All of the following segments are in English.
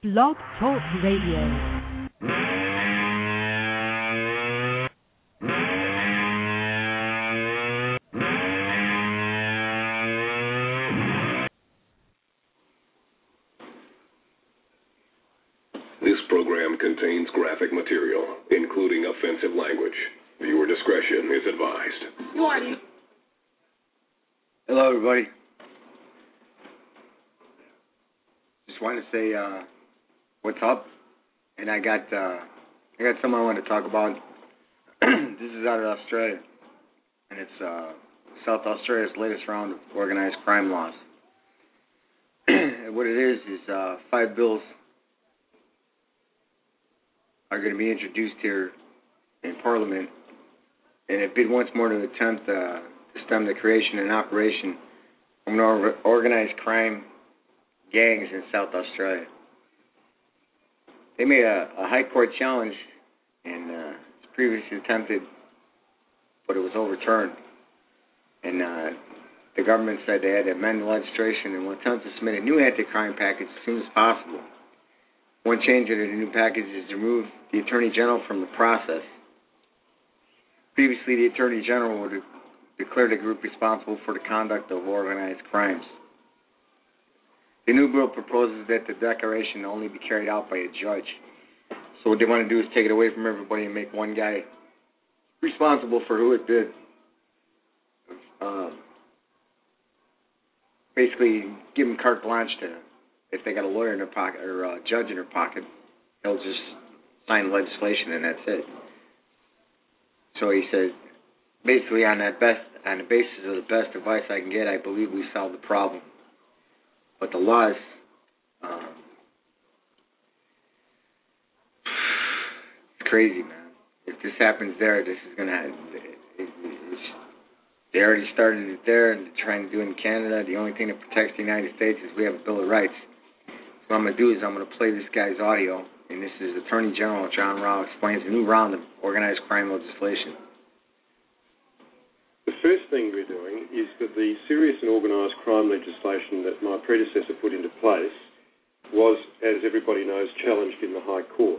Blog Talk Radio. This program contains graphic material, including offensive language. Viewer discretion is advised. Hello, everybody. Just wanted to say what's up, and I got something I want to talk about. This is out of Australia, and it's South Australia's latest round of organized crime laws. And what it is 5 bills are going to be introduced here in Parliament, and it bid once more to attempt to stem the creation and operation of an organized crime gangs in South Australia. They made a high court challenge, and it's previously attempted, but it was overturned. And the government said they had to amend the legislation and will attempt to submit a new anti-crime package as soon as possible. One change in the new package is to remove the Attorney General from the process. Previously, the Attorney General would have declared a group responsible for the conduct of organized crimes. The new bill proposes that the declaration only be carried out by a judge. So what they want to do is take it away from everybody and make one guy responsible for who it did. Basically, give them carte blanche to, if they got a lawyer in their pocket or a judge in their pocket, they'll just sign legislation and that's it. So he says, basically on the basis of the best advice I can get, I believe we solved the problem. But the laws, it's crazy, man. If this happens there, this is going to happen. They already started it there, and they're trying to do it in Canada. The only thing that protects the United States is we have a Bill of Rights. So what I'm going to do is I'm going to play this guy's audio, and this is Attorney General John Rao explains a new round of organized crime legislation. The first thing we're doing is that the serious and organised crime legislation that my predecessor put into place was, as everybody knows, challenged in the High Court.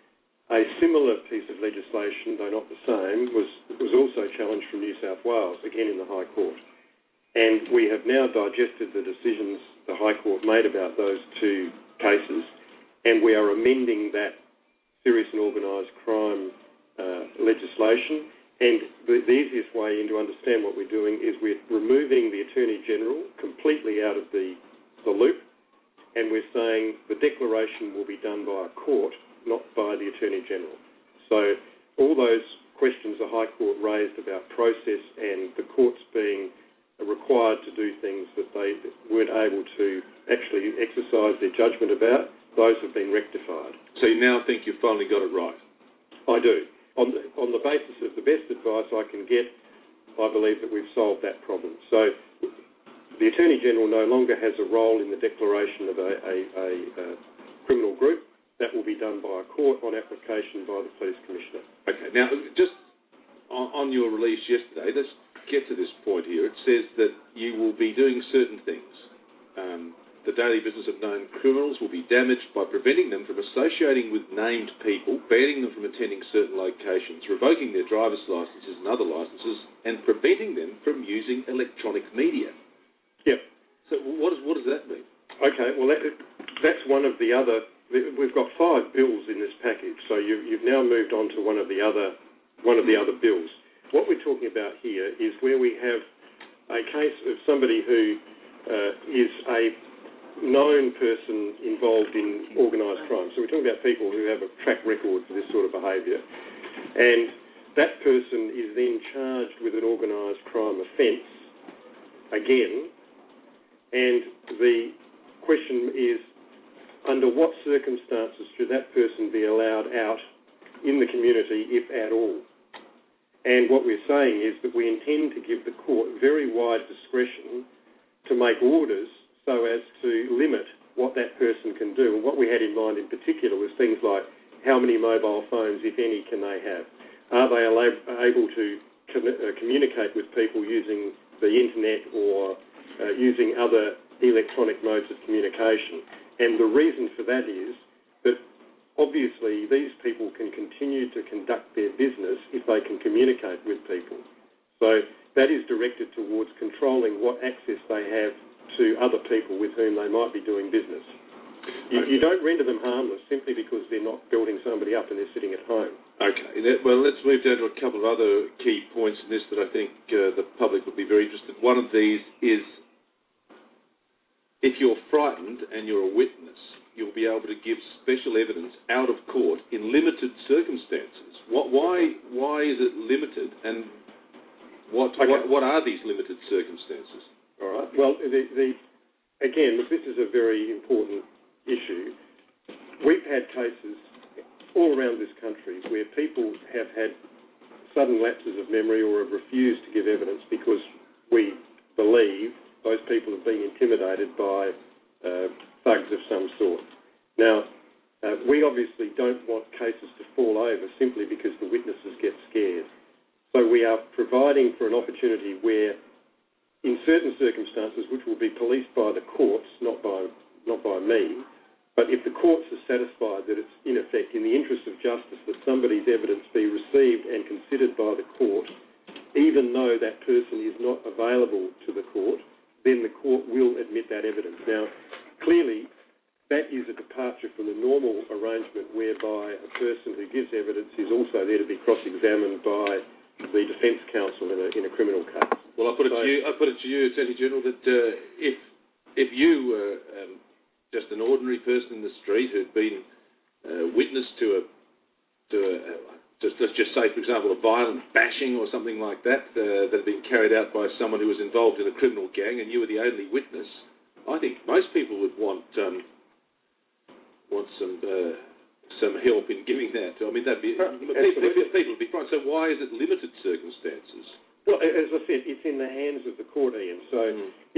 A similar piece of legislation, though not the same, was also challenged from New South Wales, again in the High Court. And we have now digested the decisions the High Court made about those two cases, and we are amending that serious and organised crime legislation. And the easiest way to understand what we're doing is we're removing the Attorney General completely out of the loop, and we're saying the declaration will be done by a court, not by the Attorney General. So all those questions the High Court raised about process and the courts being required to do things that they weren't able to actually exercise their judgment about, those have been rectified. So you now think you've finally got it right? I do. On the basis of the best advice I can get, I believe that we've solved that problem. So the Attorney General no longer has a role in the declaration of a criminal group. That will be done by a court on application by the Police Commissioner. Okay, now just on your release yesterday, let's get to this point here. It says that you will be doing certain things. The daily business of known criminals will be damaged by preventing them from associating with named people, banning them from attending certain locations, revoking their driver's licences and other licences, and preventing them from using electronic media. Yep. So what does that mean? Okay, well that's one of the other. We've got 5 bills in this package, so you've now moved on to one of the other bills. What we're talking about here is where we have a case of somebody who is a known person involved in organised crime. So we're talking about people who have a track record for this sort of behaviour. And that person is then charged with an organised crime offence again. And the question is, under what circumstances should that person be allowed out in the community, if at all? And what we're saying is that we intend to give the court very wide discretion to make orders so as to limit what that person can do. And what we had in mind in particular was things like how many mobile phones, if any, can they have? Are they able to communicate with people using the internet or using other electronic modes of communication? And the reason for that is But obviously, these people can continue to conduct their business if they can communicate with people. So that is directed towards controlling what access they have to other people with whom they might be doing business. You don't render them harmless simply because they're not building somebody up and they're sitting at home. Okay. Well, let's move down to a couple of other key points in this that I think the public would be very interested in. One of these is if you're frightened and you're a witness, you'll be able to give special evidence out of court in limited circumstances. Why is it limited, and what are these limited circumstances? All right. Well, again, this is a very important issue. We've had cases all around this country where people have had sudden lapses of memory or have refused to give evidence because we believe those people have been intimidated by thugs of some sort. Now, we obviously don't want cases to fall over simply because the witnesses get scared. So we are providing for an opportunity where, in certain circumstances, which will be policed by the courts, not by me, but if the courts are satisfied that it's, in effect, in the interest of justice that somebody's evidence be received and considered by the court, even though that person is not available to the court, then the court will admit that evidence. Now, clearly, that is a departure from the normal arrangement whereby a person who gives evidence is also there to be cross-examined by the defence counsel in a criminal case. Well, I put it to you, Attorney General, that if you were just an ordinary person in the street who'd been witness to let's just say, for example, a violent bashing or something like that that had been carried out by someone who was involved in a criminal gang, and you were the only witness, I think most people would want some help in giving that. I mean, people would be frightened. So why is it limited circumstances? Well, as I said, it's in the hands of the court, Ian. So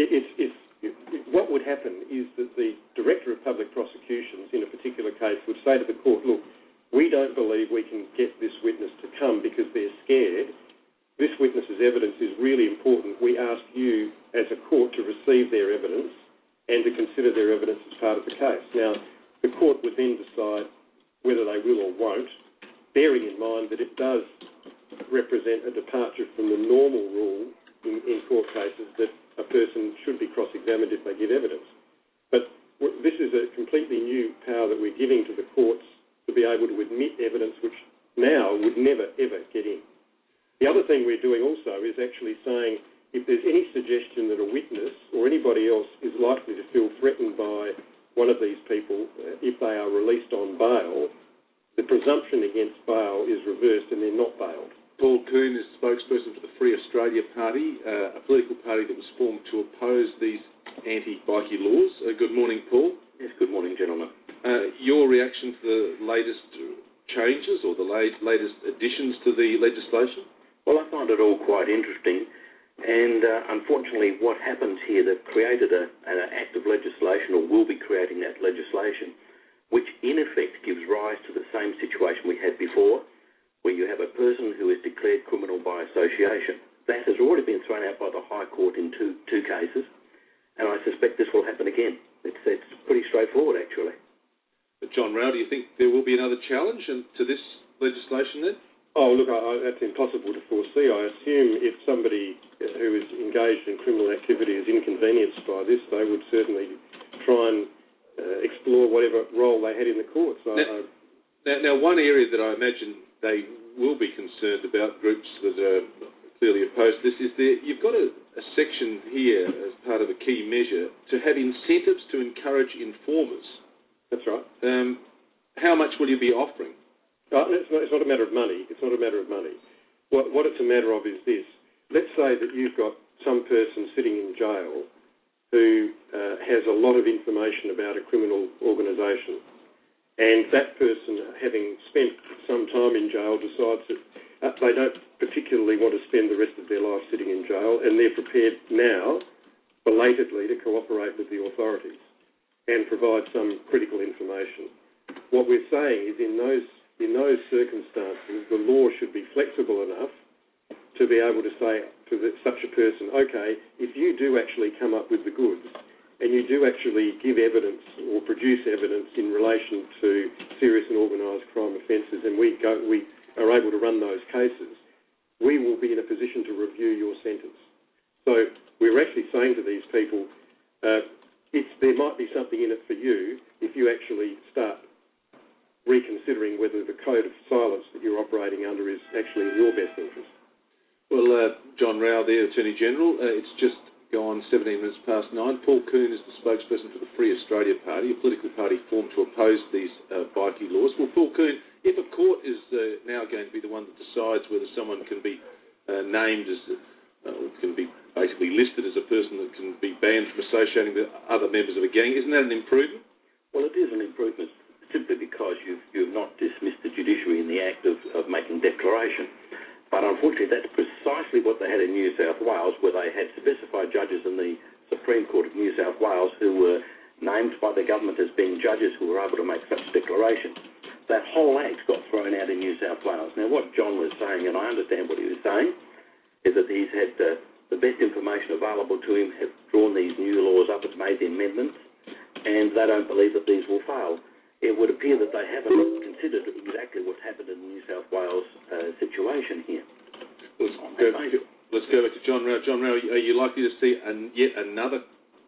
what would happen is that the Director of Public Prosecutions in a particular case would say to the court, look, we don't believe we can get this witness to come because they're scared. This witness's evidence is really important. We ask you as a court to receive their evidence and to consider their evidence as part of the case. Now, the court would then decide whether they will or won't, bearing in mind that it does represent a departure from the normal rule in court cases that a person should be cross-examined if they give evidence. But this is a completely new power that we're giving to the courts to be able to admit evidence which now would never, ever get in. The other thing we're doing also is actually saying if there's any suggestion that a witness or anybody else is likely to feel threatened by one of these people, if they are released on bail, the presumption against bail is reversed and they're not bailed. Paul Coon is spokesperson for the Free Australia Party, a political party that was formed to oppose these anti-bikie laws. Good morning, Paul. Yes, good morning, gentlemen. Your reaction to the latest changes or the latest additions to the legislation? Well, I find it all quite interesting. And unfortunately, what happens here, they've created an act of legislation, or will be creating that legislation, which in effect gives rise to the same situation we had before, where you have a person who is declared criminal by association. That has already been thrown out by the High Court in two cases, and I suspect this will happen again. It's pretty straightforward, actually. But John Rao, do you think there will be another challenge to this legislation then? Oh, look, that's impossible to foresee. I assume if somebody who is engaged in criminal activity is inconvenienced by this, they would certainly try and explore whatever role they had in the courts. Now, one area that I imagine they will be concerned about, groups that are clearly opposed to this, is you've got a section here as part of a key measure to have incentives to encourage informers. That's right. How much will you be offering? It's not a matter of money. It's not a matter of money. What it's a matter of is this. Let's say that you've got some person sitting in jail who has a lot of information about a criminal organisation, and that person, having spent some time in jail, decides that they don't particularly want to spend the rest of their life sitting in jail, and they're prepared now, belatedly, to cooperate with the authorities and provide some critical information. What we're saying is in those circumstances, the law should be flexible enough to be able to say to such a person, okay, if you do actually come up with the goods and you do actually give evidence or produce evidence in relation to offences and we are able to run those cases, we will be in a position to review your sentence. So we're actually saying to these people, there might be something in it for you if you actually start reconsidering whether the code of silence that you're operating under is actually in your best interest. Well, John Rao there, Attorney General, it's just gone 17 minutes past 9. Paul Coon is the spokesperson for the Free Australia Party, a political party formed to oppose these bikie laws. Well, Paul Coon, if a court is now going to be the one that decides whether someone can be named as, can be basically listed as a person that can be banned from associating with other members of a gang, isn't that an improvement? Well, it is an improvement simply because you've not dismissed the judiciary in the act of making declaration. But unfortunately, that's precisely what they had in New South Wales, where they had specified judges in the Supreme Court of New South Wales who were named by the government as being judges who were able to make such declarations. That whole act got thrown out in New South Wales. Now, what John was saying, and I understand what he was saying, is that he's had the best information available to him, have drawn these new laws up, has made the amendments, and they don't believe that these will fail. It would appear that they haven't considered exactly what's happened in the New South Wales situation here. Let's go back to John Rao. John Rao, are you likely to see yet another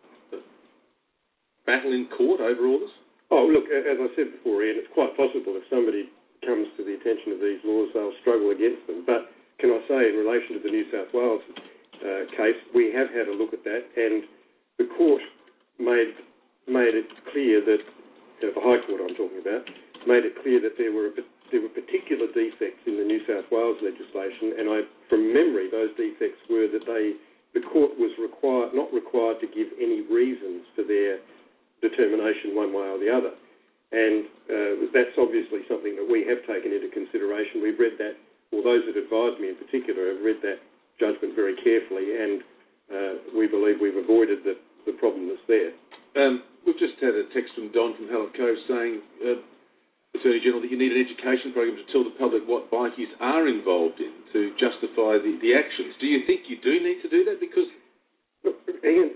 battle in court over all this? Oh, look, as I said before, Ian, it's quite possible if somebody comes to the attention of these laws, they'll struggle against them. But can I say, in relation to the New South Wales case, we have had a look at that, and the court made it clear that, the High Court I'm talking about, made it clear that there were particular defects in the New South Wales legislation, and from memory, those defects were that the court was not required to give any reasons for their determination one way or the other. And that's obviously something that we have taken into consideration. We've read that, or those that advised me in particular have read that judgment very carefully, and we believe we've avoided the problem that's there. We've just had a text from Don from Hallett Cove saying, Attorney General, that you need an education program to tell the public what bikies are involved in to justify the actions. Do you think you do need to do that? Because look, Ian,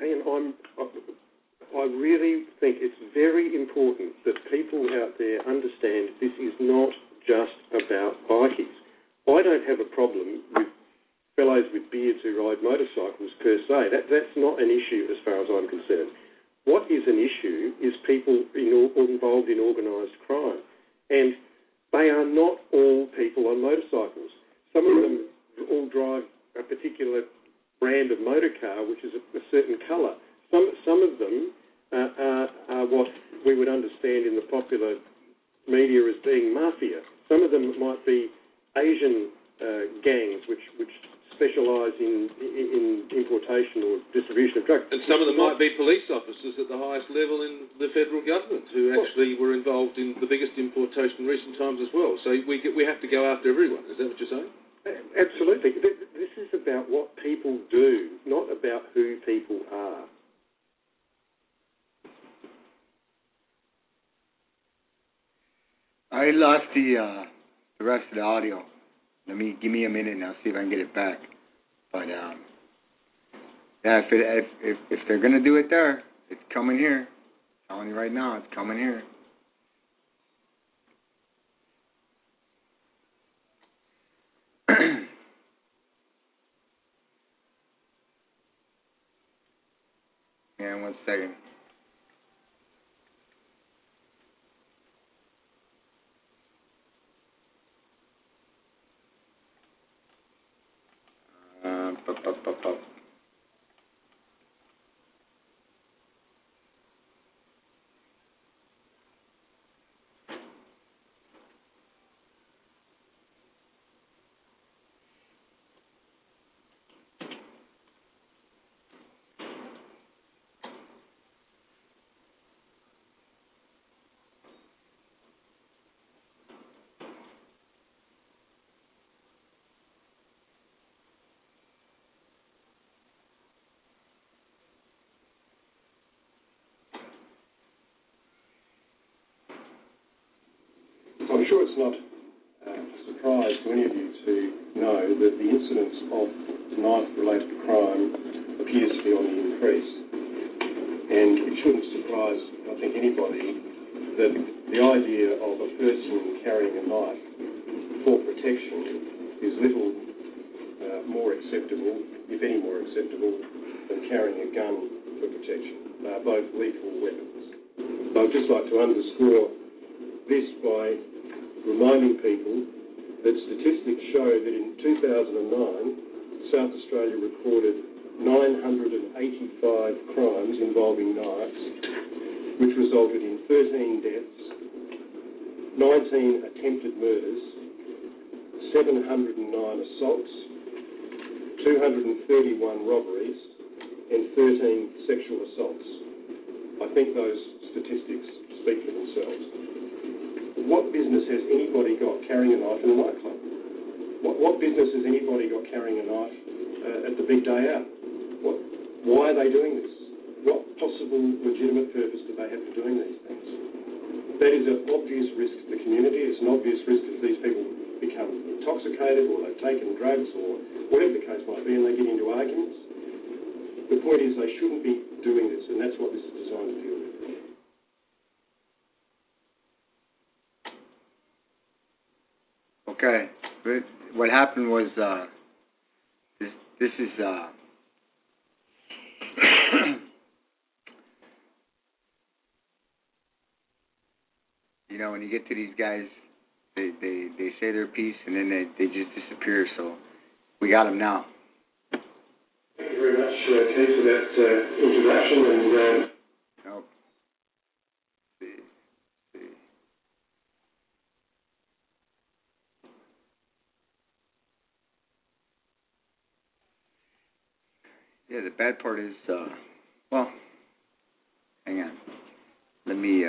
I really think it's very important that people out there understand this is not just about bikies. I don't have a problem with fellows with beards who ride motorcycles per se. That's not an issue as far as I'm concerned. What is an issue is people involved in organised crime. And they are not all people on motorcycles. Some of them all drive a particular brand of motor car, which is a certain colour. Some of them are what we would understand in the popular media as being mafia. Some of them might be Asian gangs, which specialise in importation or distribution of drugs. And some of them might be police officers at the highest level in the federal government who actually were involved in the biggest importation in recent times as well. So we have to go after everyone. Is that what you're saying? Absolutely. This is about what people do, not about who people are. I lost the rest of the audio. Give me a minute and I'll see if I can get it back. But yeah, if they're gonna do it there, it's coming here. I'm telling you right now, it's coming here. Yeah, 1 second. I'm sure it's not a surprise to any of you to know that the incidence of knife-related crime appears to be on the increase. And it shouldn't surprise, I think, anybody that the idea of a person carrying a knife for protection is little more acceptable, if any more acceptable, than carrying a gun for protection. They are both lethal weapons. So I'd just like to underscore this by reminding people that statistics show that in 2009, South Australia recorded 985 crimes involving knives, which resulted in 13 deaths, 19 attempted murders, 709 assaults, 231 robberies, and 13 sexual assaults. I think those statistics speak for themselves. What business has anybody got carrying a knife in a nightclub? What business has anybody got carrying a knife at the big day out? Why are they doing this? What possible legitimate purpose do they have for doing these things? That is an obvious risk to the community. It's an obvious risk if these people become intoxicated or they've taken drugs or whatever the case might be and they get into arguments. The point is they shouldn't be doing this, and that's what this is designed to deal with. Okay, but what happened was this is you know, when you get to these guys, they say their piece and then they just disappear. So we got them now. Thank you very much, Keith, for that introduction. And nope. Yeah, the bad part is, well, hang on. Let me,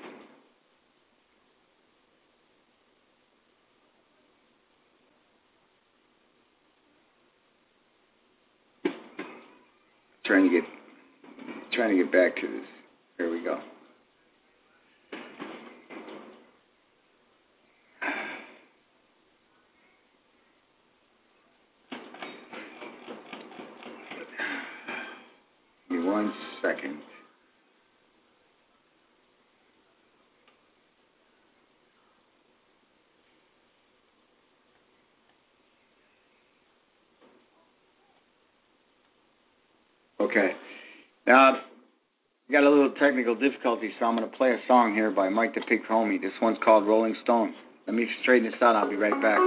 trying to get back to this. Here we go. Give me 1 second. Okay. Now, got a little technical difficulty, so I'm going to play a song here by Mike the Pig Homie. This one's called Rolling Stone. Let me straighten this out. I'll be right back.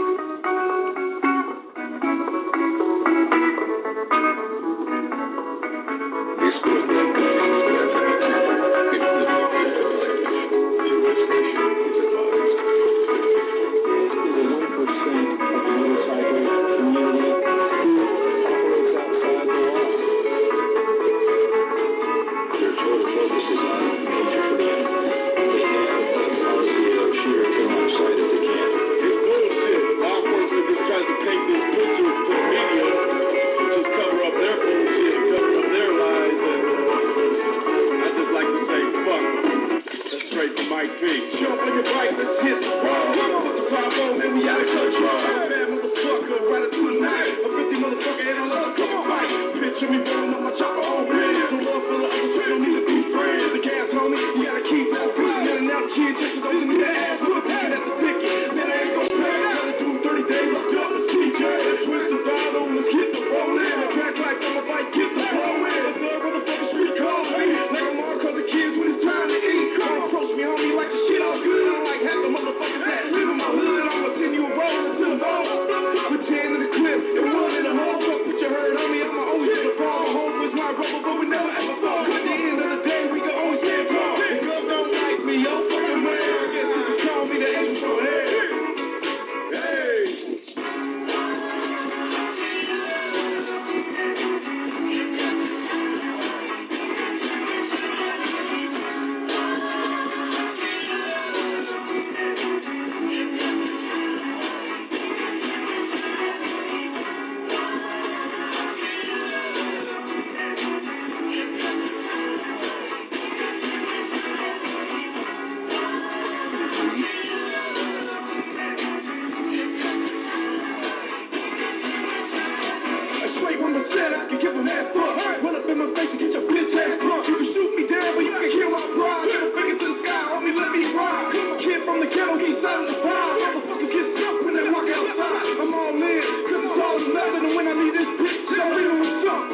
Like the shit all good, I'm like half the motherfuckers that live in my hood. I'ma send you a roll until the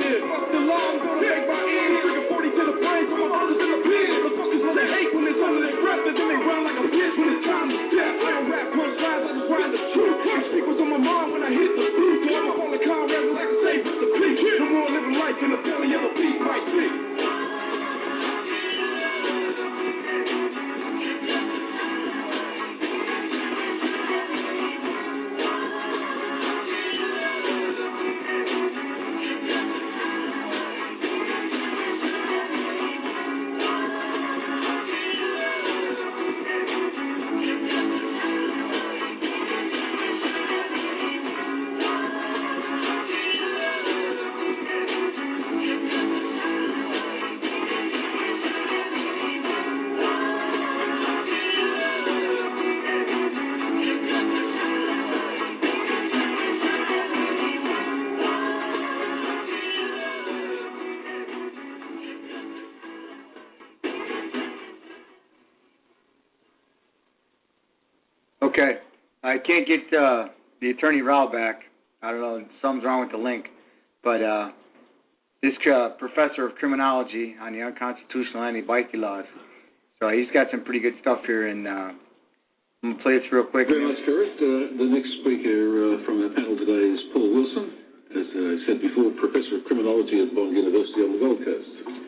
near. Fuck the law, I'm gonna make my ears. Trigger 40 to the brain, so my brothers in the pen. Motherfuckers wanna hate when it's under their breath, and then they run like a bitch when it's time to step. I don't rap punchlines, I just rhyme the truth. I speak what's on my mind when I hit the booth. So I'm up on the comrades like I say, with the peak. No more living life in the belly of a beast like this. Okay, I can't get the Attorney Rao back. I don't know, something's wrong with the link. But this professor of criminology on the unconstitutional anti-bikie laws, so he's got some pretty good stuff here, and I'm going to play this real quick. Very much, Gareth. The next speaker from our panel today is Paul Wilson, as I said before, Professor of Criminology at Bond University on the Gold Coast.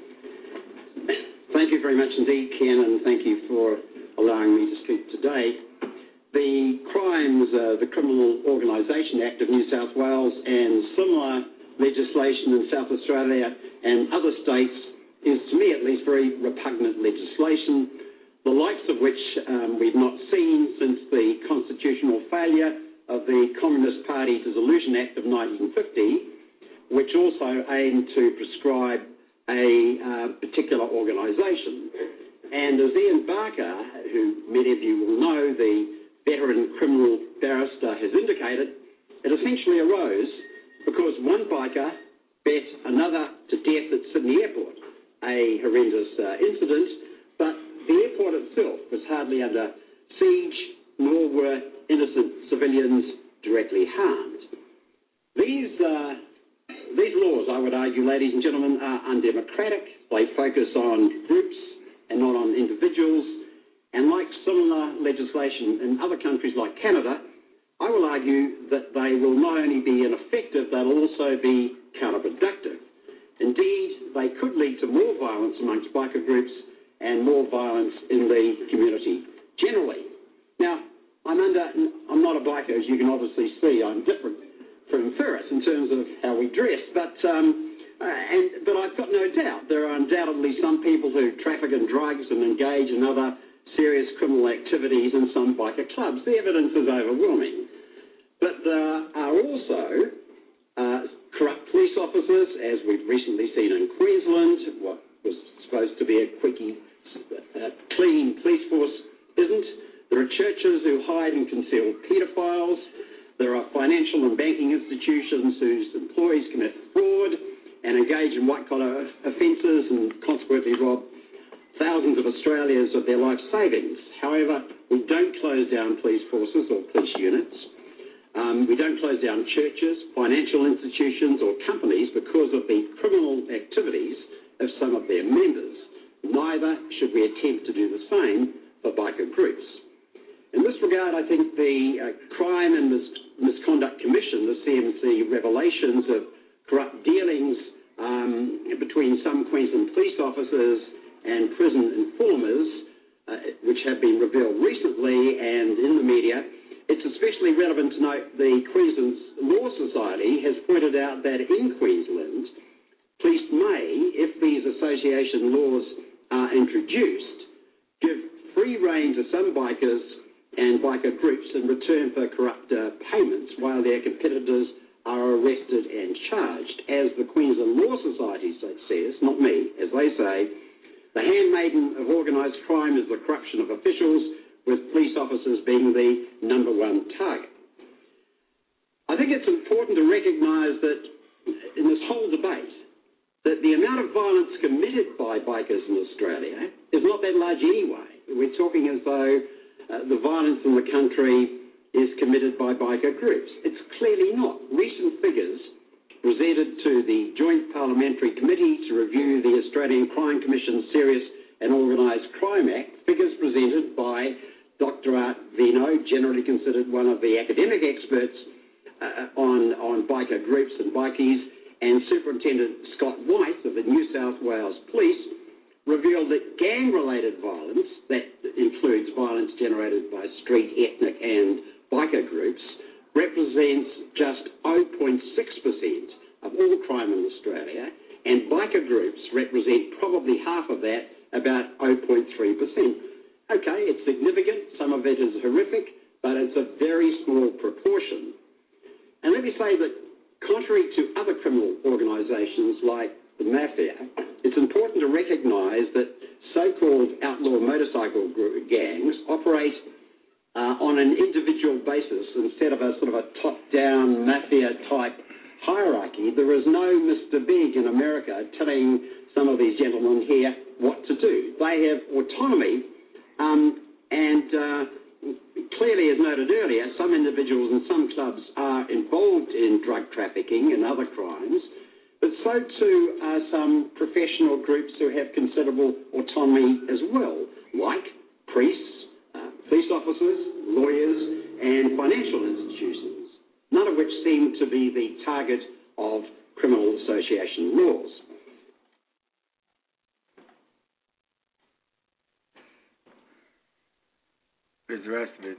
Thank you very much indeed, Ken, and thank you for allowing me to speak today. The crimes, the Criminal Organisation Act of New South Wales and similar legislation in South Australia and other states is, to me at least, very repugnant legislation, the likes of which we've not seen since the constitutional failure of the Communist Party Dissolution Act of 1950, which also aimed to prescribe a particular organisation. And as Ian Barker, who many of you will know, the veteran criminal barrister, has indicated, it essentially arose because one biker bet another to death at Sydney Airport, a horrendous incident, but the airport itself was hardly under siege, nor were innocent civilians directly harmed. These laws, I would argue, ladies and gentlemen, are undemocratic. They focus on groups and not on individuals. And like similar legislation in other countries like Canada, I will argue that they will not only be ineffective, they'll also be counterproductive. Indeed, they could lead to more violence amongst biker groups and more violence in the community generally. Now, I'm not a biker, as you can obviously see. I'm different from Ferris in terms of how we dress, but I've got no doubt there are undoubtedly some people who traffic in drugs and engage in other serious criminal activities in some biker clubs. The evidence is overwhelming. But there are also corrupt police officers, as we've recently seen in Queensland. What was supposed to be a quickie, clean police force isn't. There are churches who hide and conceal paedophiles. There are financial and banking institutions whose employees commit fraud and engage in white-collar offences and consequently rob thousands of Australians of their life savings. However, we don't close down police forces or police units. We don't close down churches, financial institutions or companies because of the criminal activities of some of their members. Neither should we attempt to do the same for biker groups. In this regard, I think the Crime and Misconduct Commission, the CMC revelations of corrupt dealings between some Queensland police officers and prison informers, which have been revealed recently and in the media, it's especially relevant to note the Queensland Law Society has pointed out that in Queensland, police may, if these association laws are introduced, give free rein to some bikers and biker groups in return for corrupt payments while their competitors are arrested and charged. As the Queensland Law Society says, not me, as they say, the handmaiden of organised crime is the corruption of officials, with police officers being the number one target. I think it's important to recognise that in this whole debate, that the amount of violence committed by bikers in Australia is not that large anyway. We're talking as though the violence in the country is committed by biker groups. It's clearly not. Recent figures presented to the Joint Parliamentary Committee to review the Australian Crime Commission's Serious and Organised Crime Act, figures presented by Dr. Art Vino, generally considered one of the academic experts on biker groups and bikies, and Superintendent Scott White of the New South Wales Police, revealed that gang-related violence, that includes violence generated by street, ethnic and biker groups, represents just 0.6% of all crime in Australia, and biker groups represent probably half of that, about 0.3%. Okay, it's significant, some of it is horrific, but it's a very small proportion. And let me say that contrary to other criminal organisations like the Mafia, it's important to recognise that so-called outlaw motorcycle gangs operate on an individual basis instead of a sort of a top-down Mafia-type hierarchy. There is no Mr. Big in America telling some of these gentlemen here what to do. They have autonomy, and clearly, as noted earlier, some individuals and some clubs are involved in drug trafficking and other crimes, but so too are some professional groups who have considerable autonomy as well, like priests, police officers, lawyers, and financial institutions, none of which seem to be the target of criminal association laws. There's the rest of it.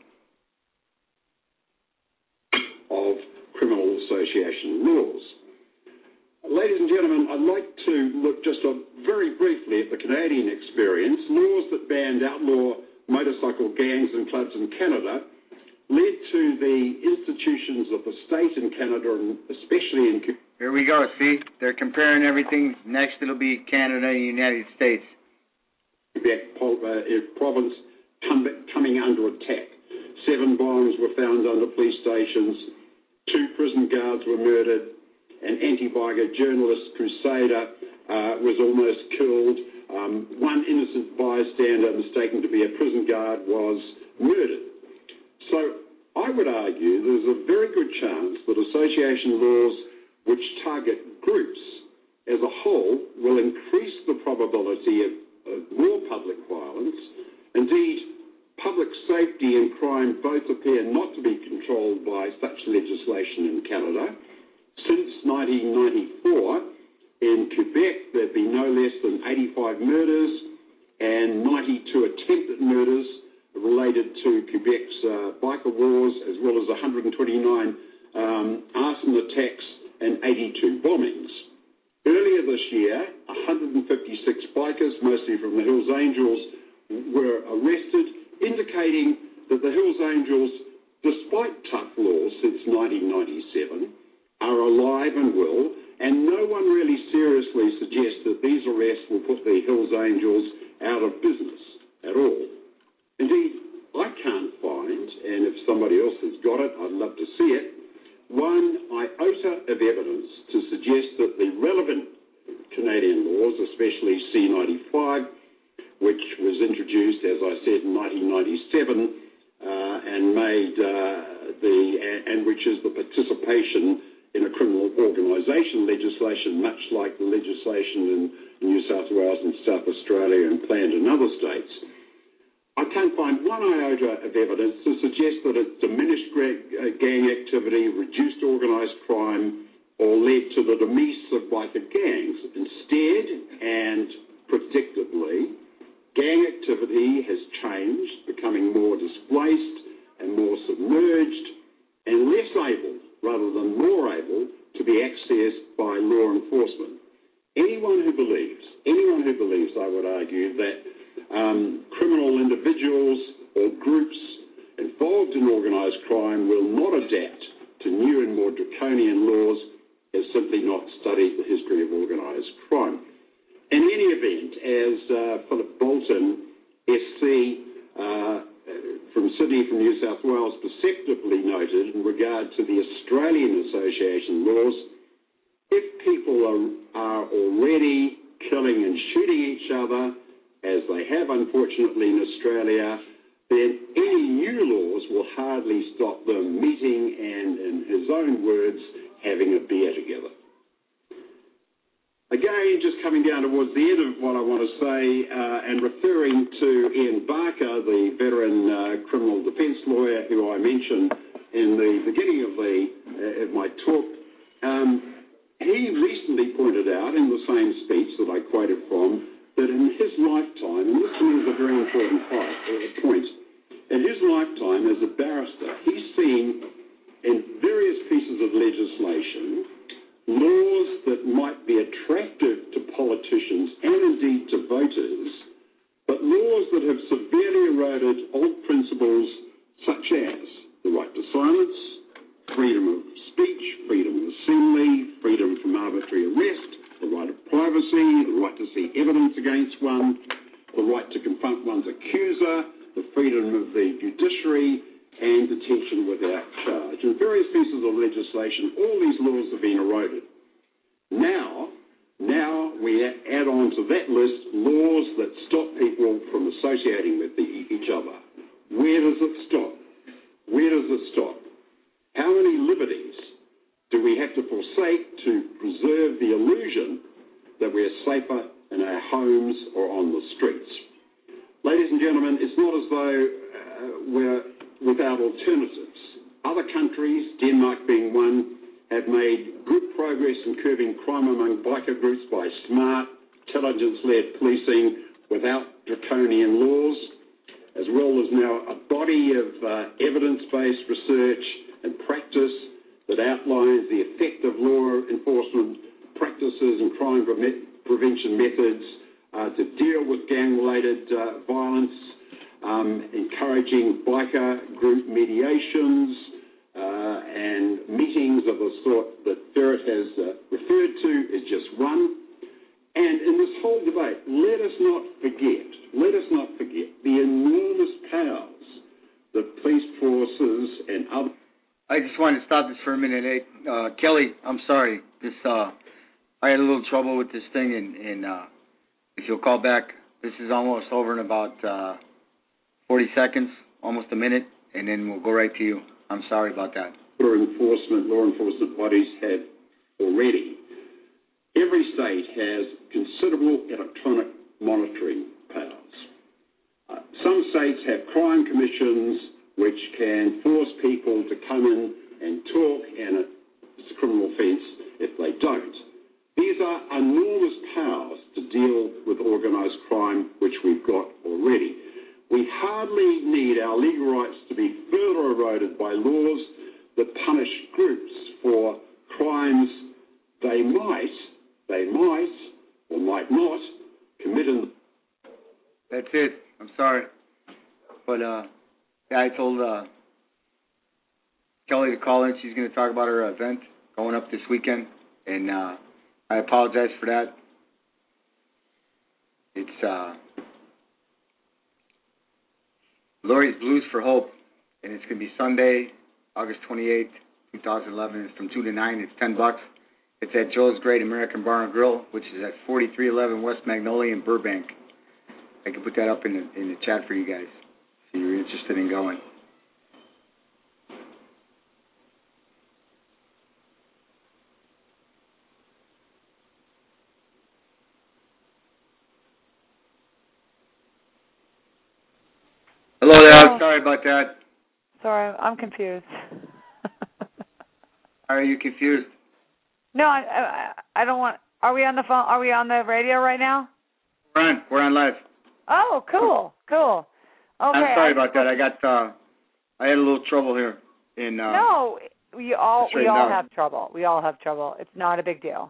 Of criminal association laws. Ladies and gentlemen, I'd like to look just very briefly at the Canadian experience. Laws that banned outlaw motorcycle gangs and clubs in Canada led to the institutions of the state in Canada, and especially in... Here we go, see? They're comparing everything. Next it'll be Canada and the United States. Quebec province coming under attack. 7 bombs were found under police stations. 2 prison guards were murdered. An anti-biker journalist, Crusader, was almost killed. 1 innocent bystander, mistaken to be a prison guard, was murdered. So I would argue there's a very good chance that association laws which target groups as a whole will increase the probability of more public violence. Indeed, public safety and crime both appear not to be controlled by such legislation in Canada. Since 1994, in Quebec, there have been no less than 85 murders and 92 attempted murders related to Quebec's biker wars, as well as 129 arson attacks and 82 bombings. Earlier this year, 156 bikers, mostly from the Hells Angels, were arrested, indicating that the Hells Angels, despite tough laws since 1997, are alive and well, and no one really seriously suggests that these arrests will put the Hells Angels out of business at all. Indeed, I can't find, and if somebody else has got it, I'd love to see it, one iota of evidence to suggest that the relevant Canadian laws, especially C-95, which was introduced, as I said, in 1997, and which is the participation in a criminal organisation legislation, much like the legislation in New South Wales and South Australia and planned in other states. I can't find one iota of evidence to suggest that it diminished gang activity, reduced organised crime, or led to the demise of biker gangs. Instead, and predictably, gang activity has changed, becoming more displaced and more submerged and less able, rather than more able, to be accessed by law enforcement. Anyone who believes, I would argue, that criminal individuals or groups involved in organised crime will not adapt to new and more draconian laws has simply not studied the history of organised crime. In any event, as Philip Bolton, SC, from Sydney, from New South Wales, perceptively noted in regard to the Australian association laws, if people are already killing and shooting each other, as they have unfortunately in Australia, then any new laws will hardly stop them meeting and, in his own words, having a beer together. Again, just coming down towards the end of what I want to say, and referring to Ian Barker, the veteran criminal defence lawyer who I mentioned in the beginning of my talk, he recently pointed out in the same speech that I quoted from that in his lifetime, and this to me is a very important point, in his lifetime as a barrister, he's seen in various pieces of legislation laws that might be attractive to politicians and indeed to voters, but laws that have severely eroded old principles such as the right to silence, freedom of speech, freedom of assembly, freedom from arbitrary arrest, the right of privacy, the right to see evidence against one, the right to confront one's accuser, the freedom of the judiciary, and detention without charge. In various pieces of legislation, all these laws have been eroded. Now we add on to that list laws that stop people from associating with each other. Where does it stop? Where does it stop? How many liberties do we have to forsake to preserve the illusion that we are safer in our homes or on the streets? Ladies and gentlemen, it's not as though we're without alternatives. Other countries, Denmark being one, have made good progress in curbing crime among biker groups by smart, intelligence-led policing without draconian laws, as well as now a body of evidence-based research and practice that outlines the effect of law enforcement practices and crime prevention methods to deal with gang-related violence, encouraging biker group mediations and meetings of the sort that Ferret has referred to is just one. And in this whole debate, let us not forget the enormous powers that police forces and other... I just wanted to stop this for a minute. Hey, Kelly, I'm sorry. I had a little trouble with this thing, and if you'll call back, this is almost over in about 40 seconds, almost a minute, and then we'll go right to you. I'm sorry about that. Law enforcement bodies have already. Every state has considerable electronic monitoring powers. Some states have crime commissions which can force people to come in and talk, and it's a criminal offence if they don't. These are enormous powers to deal with organised crime, which we've got already. We hardly need our legal rights to be further eroded by laws that punish groups for crimes they might or might not commit in... That's it. I'm sorry. But I told Kelly to call in. She's going to talk about her event going up this weekend, and I apologize for that. It's Laurie's Blues for Hope, and it's going to be Sunday, August 28th, 2011. It's from 2 to 9. It's $10. It's at Joe's Great American Bar and Grill, which is at 4311 West Magnolia in Burbank. I can put that up in the chat for you guys if you're interested in going. Hello there. Hello. Sorry about that. Sorry, I'm confused. Are you confused? No, I don't want... Are we on the phone? Are we on the radio right now? We're on live. Oh, cool. Okay. I'm sorry about that. I had a little trouble here. No, we all have trouble. We all have trouble. It's not a big deal.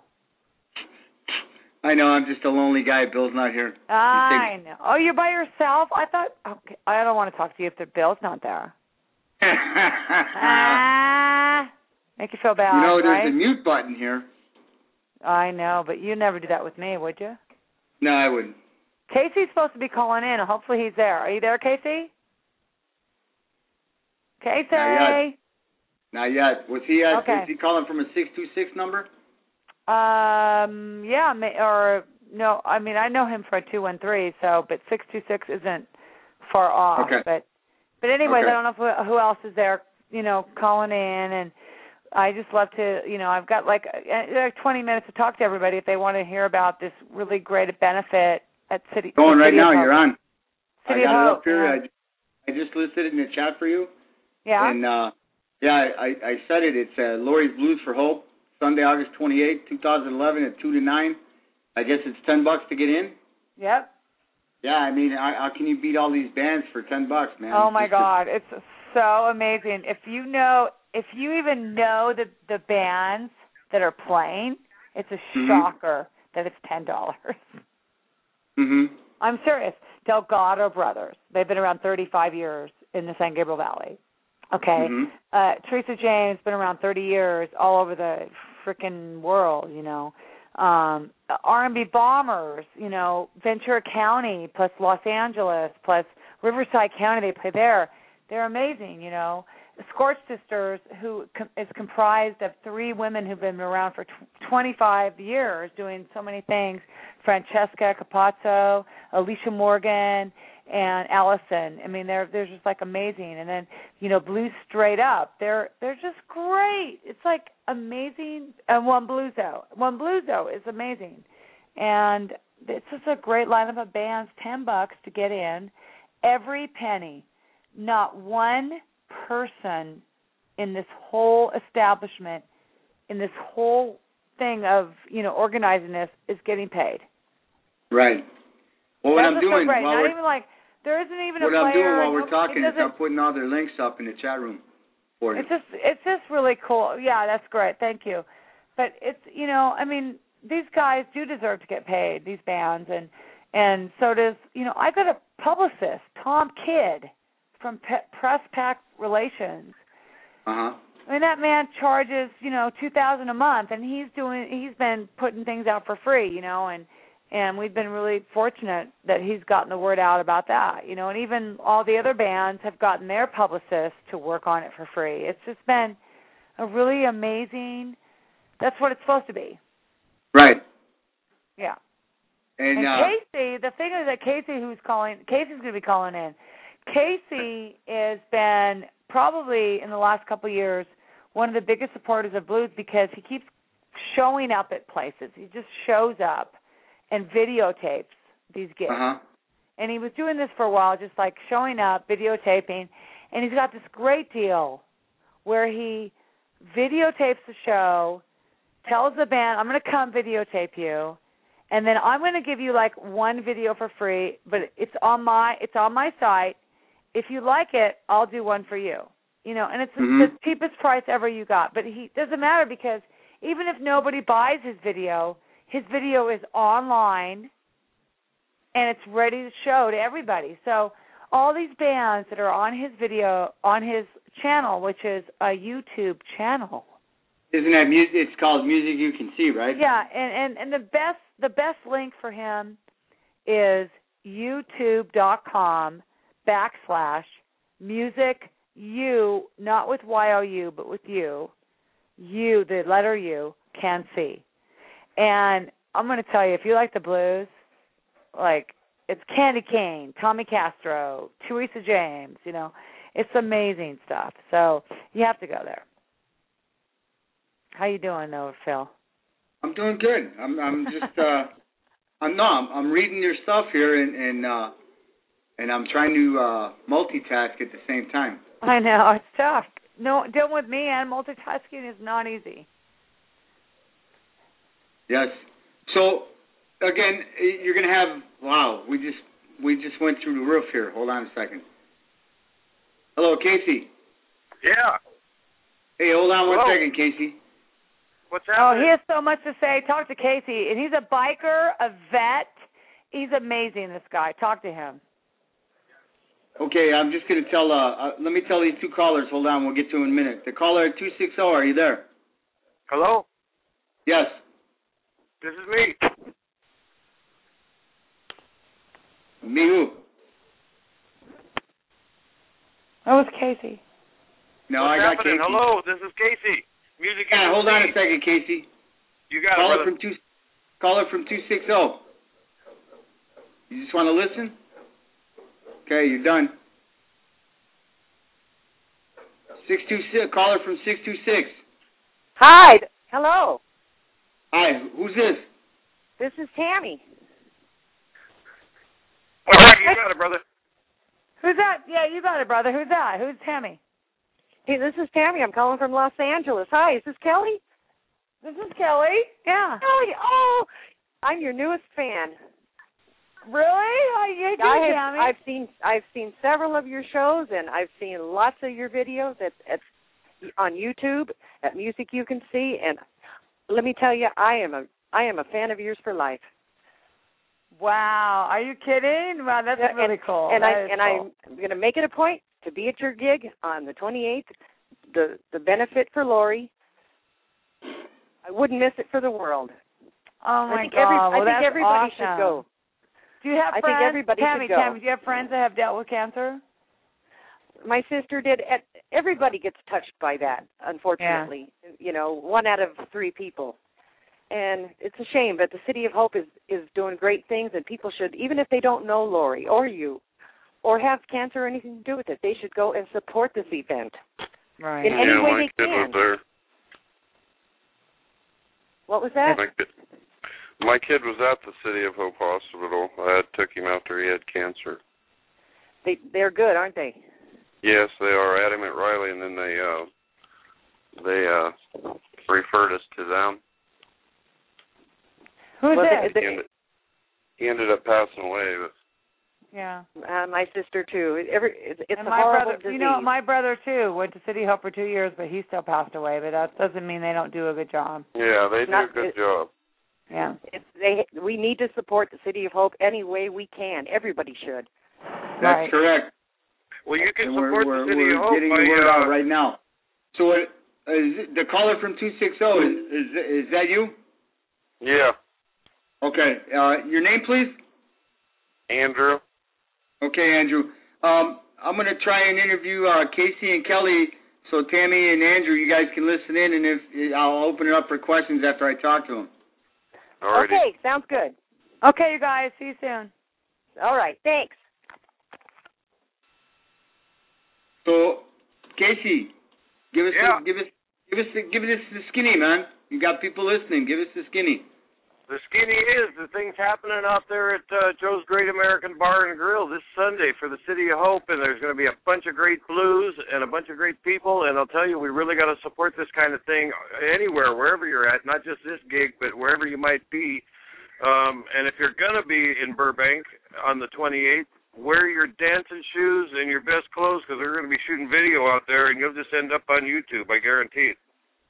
I know. I'm just a lonely guy. Bill's not here. I know. Oh, you're by yourself? I thought... Okay, I don't want to talk to you if Bill's not there. Make you feel bad, there's right? a mute button here. I know, but you never do that with me, would you? No, I wouldn't. Casey's supposed to be calling in. Hopefully he's there. Are you there, Casey? Casey? Not yet. Was he okay. Is he calling from a 626 number? Yeah, or no, I mean, I know him for a 213, but 626 isn't far off. Okay. But anyways, okay. I don't know who else is there, calling in, and just love to, I've got like 20 minutes to talk to everybody if they want to hear about this really great benefit at City. Going right now, Hope. you're on. City I got of it Hope, up here. yeah. I just listed it in the chat for you. Yeah. And I said it. It's Lori's Blues for Hope, Sunday, August 28, 2011, at 2 to 9. I guess it's $10 to get in. Yep. Yeah, I mean, how can you beat all these bands for $10, man? Oh my God, it's so amazing. If you even know the bands that are playing, it's a shocker that it's $10. Mm-hmm. I'm serious. Delgado Brothers. They've been around 35 years in the San Gabriel Valley. Okay. Mm-hmm. Teresa James been around 30 years all over the frickin' world, R&B Bombers, Ventura County plus Los Angeles plus Riverside County, they play there. They're amazing, The Scorch Sisters, who is comprised of 3 women who've been around for 25 years doing so many things, Francesca Capazzo, Alicia Morgan, and Allison. I mean, they're just like amazing. And then, Blues Straight Up, they're just great. It's like amazing. And One Blueso is amazing. And it's just a great lineup of bands, $10 to get in. Every penny. Not one person in this whole establishment, in this whole thing of, organizing this is getting paid. Right. Well, what I'm doing there isn't even what a player. I'm doing while we're talking is I'm putting all their links up in the chat room for you. It's just really cool. Yeah, that's great. Thank you. But it's, these guys do deserve to get paid, these bands, and so does, I got a publicist, Tom Kidd, from Press Pack Relations. Uh-huh. I mean, that man charges, $2,000 a month, and he's been putting things out for free, and we've been really fortunate that he's gotten the word out about that, and even all the other bands have gotten their publicists to work on it for free. It's just been a really amazing, that's what it's supposed to be. Right. Yeah. And Casey, the thing is that Casey's going to be calling in. Casey has been probably in the last couple of years one of the biggest supporters of blues because he keeps showing up at places. He just shows up and videotapes these gigs. Uh-huh. And he was doing this for a while, just like showing up, videotaping, and he's got this great deal where he videotapes the show, tells the band, I'm going to come videotape you, and then I'm going to give you like one video for free, but it's on my site. If you like it, I'll do one for you. And it's the cheapest price ever you got. But he doesn't matter because even if nobody buys his video is online and it's ready to show to everybody. So all these bands that are on his video, on his channel, which is a YouTube channel. Isn't that music? It's called Music You Can See, right? Yeah, and the best link for him is youtube.com/music you, not with YOU, but with you, the letter U, can see. And I'm going to tell you, if you like the blues, like it's Candy Cane, Tommy Castro, Teresa James, it's amazing stuff. So you have to go there. How you doing, though, Phil? I'm doing good. I'm just I'm reading your stuff here and I'm trying to multitask at the same time. I know, it's tough. No, dealing with me and multitasking is not easy. Yes. So again, you're gonna have we just went through the roof here. Hold on a second. Hello, Casey. Yeah. Hey, hold on one second, Casey. What's happening? Oh, he has so much to say. Talk to Casey. And he's a biker, a vet. He's amazing, this guy. Talk to him. Okay, I'm just going to tell, let me tell these 2 callers. Hold on, we'll get to in a minute. The caller at 260, are you there? Hello? Yes. This is me. Me who? That was Casey. No, What's I got happening? Casey. Hello, this is Casey. Music. Yeah, hold on a second, Casey. You got caller it, brother. Caller from 260. You just want to listen? Okay, you're done. 626. Caller from 626. Hi. Hello. Hi, who's this? This is Tammy. All right, you got it, brother. Who's that? Yeah, you got it, brother. Who's that? Who's Tammy? Hey, this is Tammy. I'm calling from Los Angeles. Hi, is this Kelly? This is Kelly. Yeah. Kelly, oh, I'm your newest fan. Really? How you doing, Tammy? I've seen several of your shows, and I've seen lots of your videos on YouTube at Music You Can See. And let me tell you, I am a fan of yours for life. Wow, are you kidding? Wow, that's really cool. And I'm going to make it a point to be at your gig on the 28th. The benefit for Lori. I wouldn't miss it for the world. Oh my God! I think everybody should go. Do you have friends? I think everybody should go. Tammy, do you have friends that have dealt with cancer? My sister did. Everybody gets touched by that, unfortunately. Yeah. You know, 1 out of 3 people. And it's a shame, but the City of Hope is doing great things, and people should, even if they don't know Lori or you, or have cancer or anything to do with it, they should go and support this event. Right. In any way they can. Was there. What was that? My kid was at the City of Hope Hospital. I took him after he had cancer. They're good, aren't they? Yes, they are. Adam at Riley, and then they referred us to them. Who's it? He ended up passing away. But yeah. My sister too. It's and a my horrible brother, disease. You know, my brother too went to City Hope for 2 years, but he still passed away. But that doesn't mean they don't do a good job. Yeah, they do a good job. Yeah. We need to support the City of Hope any way we can. Everybody should. That's correct. Well, you can support the City of Hope. We're getting the word out right now. So is the caller from 260, is that you? Yeah. Okay. Your name, please? Andrew. Okay, Andrew. I'm going to try and interview Casey and Kelly, so Tammy and Andrew, you guys can listen in, and if I'll open it up for questions after I talk to them. Alrighty. Okay, sounds good. Okay, you guys. See you soon. All right. Thanks. So, Casey, give us the skinny, man. You got people listening. Give us the skinny. The skinny is the things happening out there at Joe's Great American Bar and Grill this Sunday for the City of Hope, and there's going to be a bunch of great blues and a bunch of great people, and I'll tell you, we really got to support this kind of thing anywhere, wherever you're at, not just this gig, but wherever you might be. And if you're going to be in Burbank on the 28th, wear your dancing shoes and your best clothes, because they're going to be shooting video out there, and you'll just end up on YouTube, I guarantee it.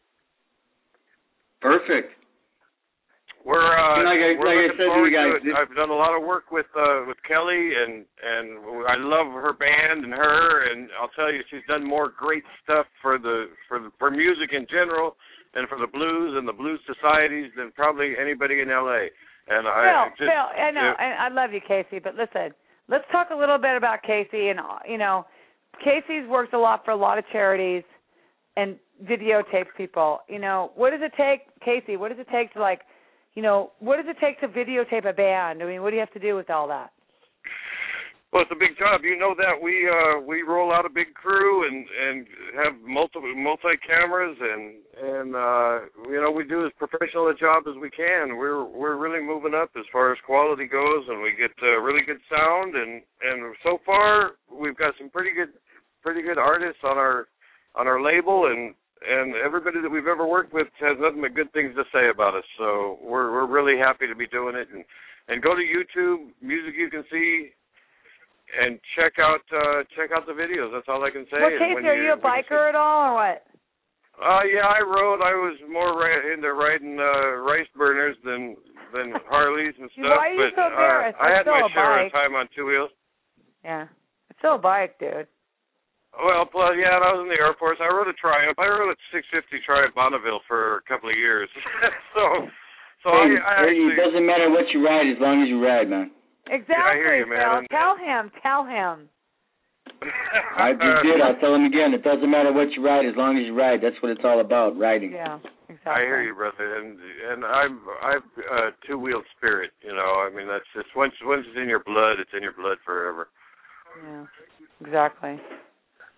Perfect. We're looking forward to it. I've done a lot of work with Kelly, and I love her band and her, and I'll tell you, she's done more great stuff for music in general, and for the blues and the blues societies than probably anybody in LA. And Phil, I know, and I love you, Casey, but listen, let's talk a little bit about Casey. And Casey's worked a lot for a lot of charities and videotapes people. What does it take, Casey? What does it take to what does it take to videotape a band? I mean, what do you have to do with all that? Well, it's a big job. You know that we roll out a big crew and have multi cameras and we do as professional a job as we can. We're really moving up as far as quality goes, and we get really good sound and so far we've got some pretty good artists on our label, and everybody that we've ever worked with has nothing but good things to say about us. So we're really happy to be doing it. And go to YouTube, Music You Can See, and check out the videos. That's all I can say. Well, Casey, are you a biker at all, or what? Yeah, I rode. I was more into riding rice burners than Harleys and stuff. Why are you so embarrassed? I had my share of time on 2 wheels. Yeah, it's still a bike, dude. Well, yeah, and I was in the Air Force. I rode a Triumph. I rode a 650 Triumph Bonneville for a couple of years. It doesn't matter what you ride as long as you ride, man. Exactly, yeah, I hear you, man. Tell him. I just did. I'll tell him again. It doesn't matter what you ride as long as you ride. That's what it's all about, riding. Yeah, exactly. I hear you, brother. And I've a two-wheeled spirit. I mean, that's just once it's in your blood, it's in your blood forever. Yeah, exactly.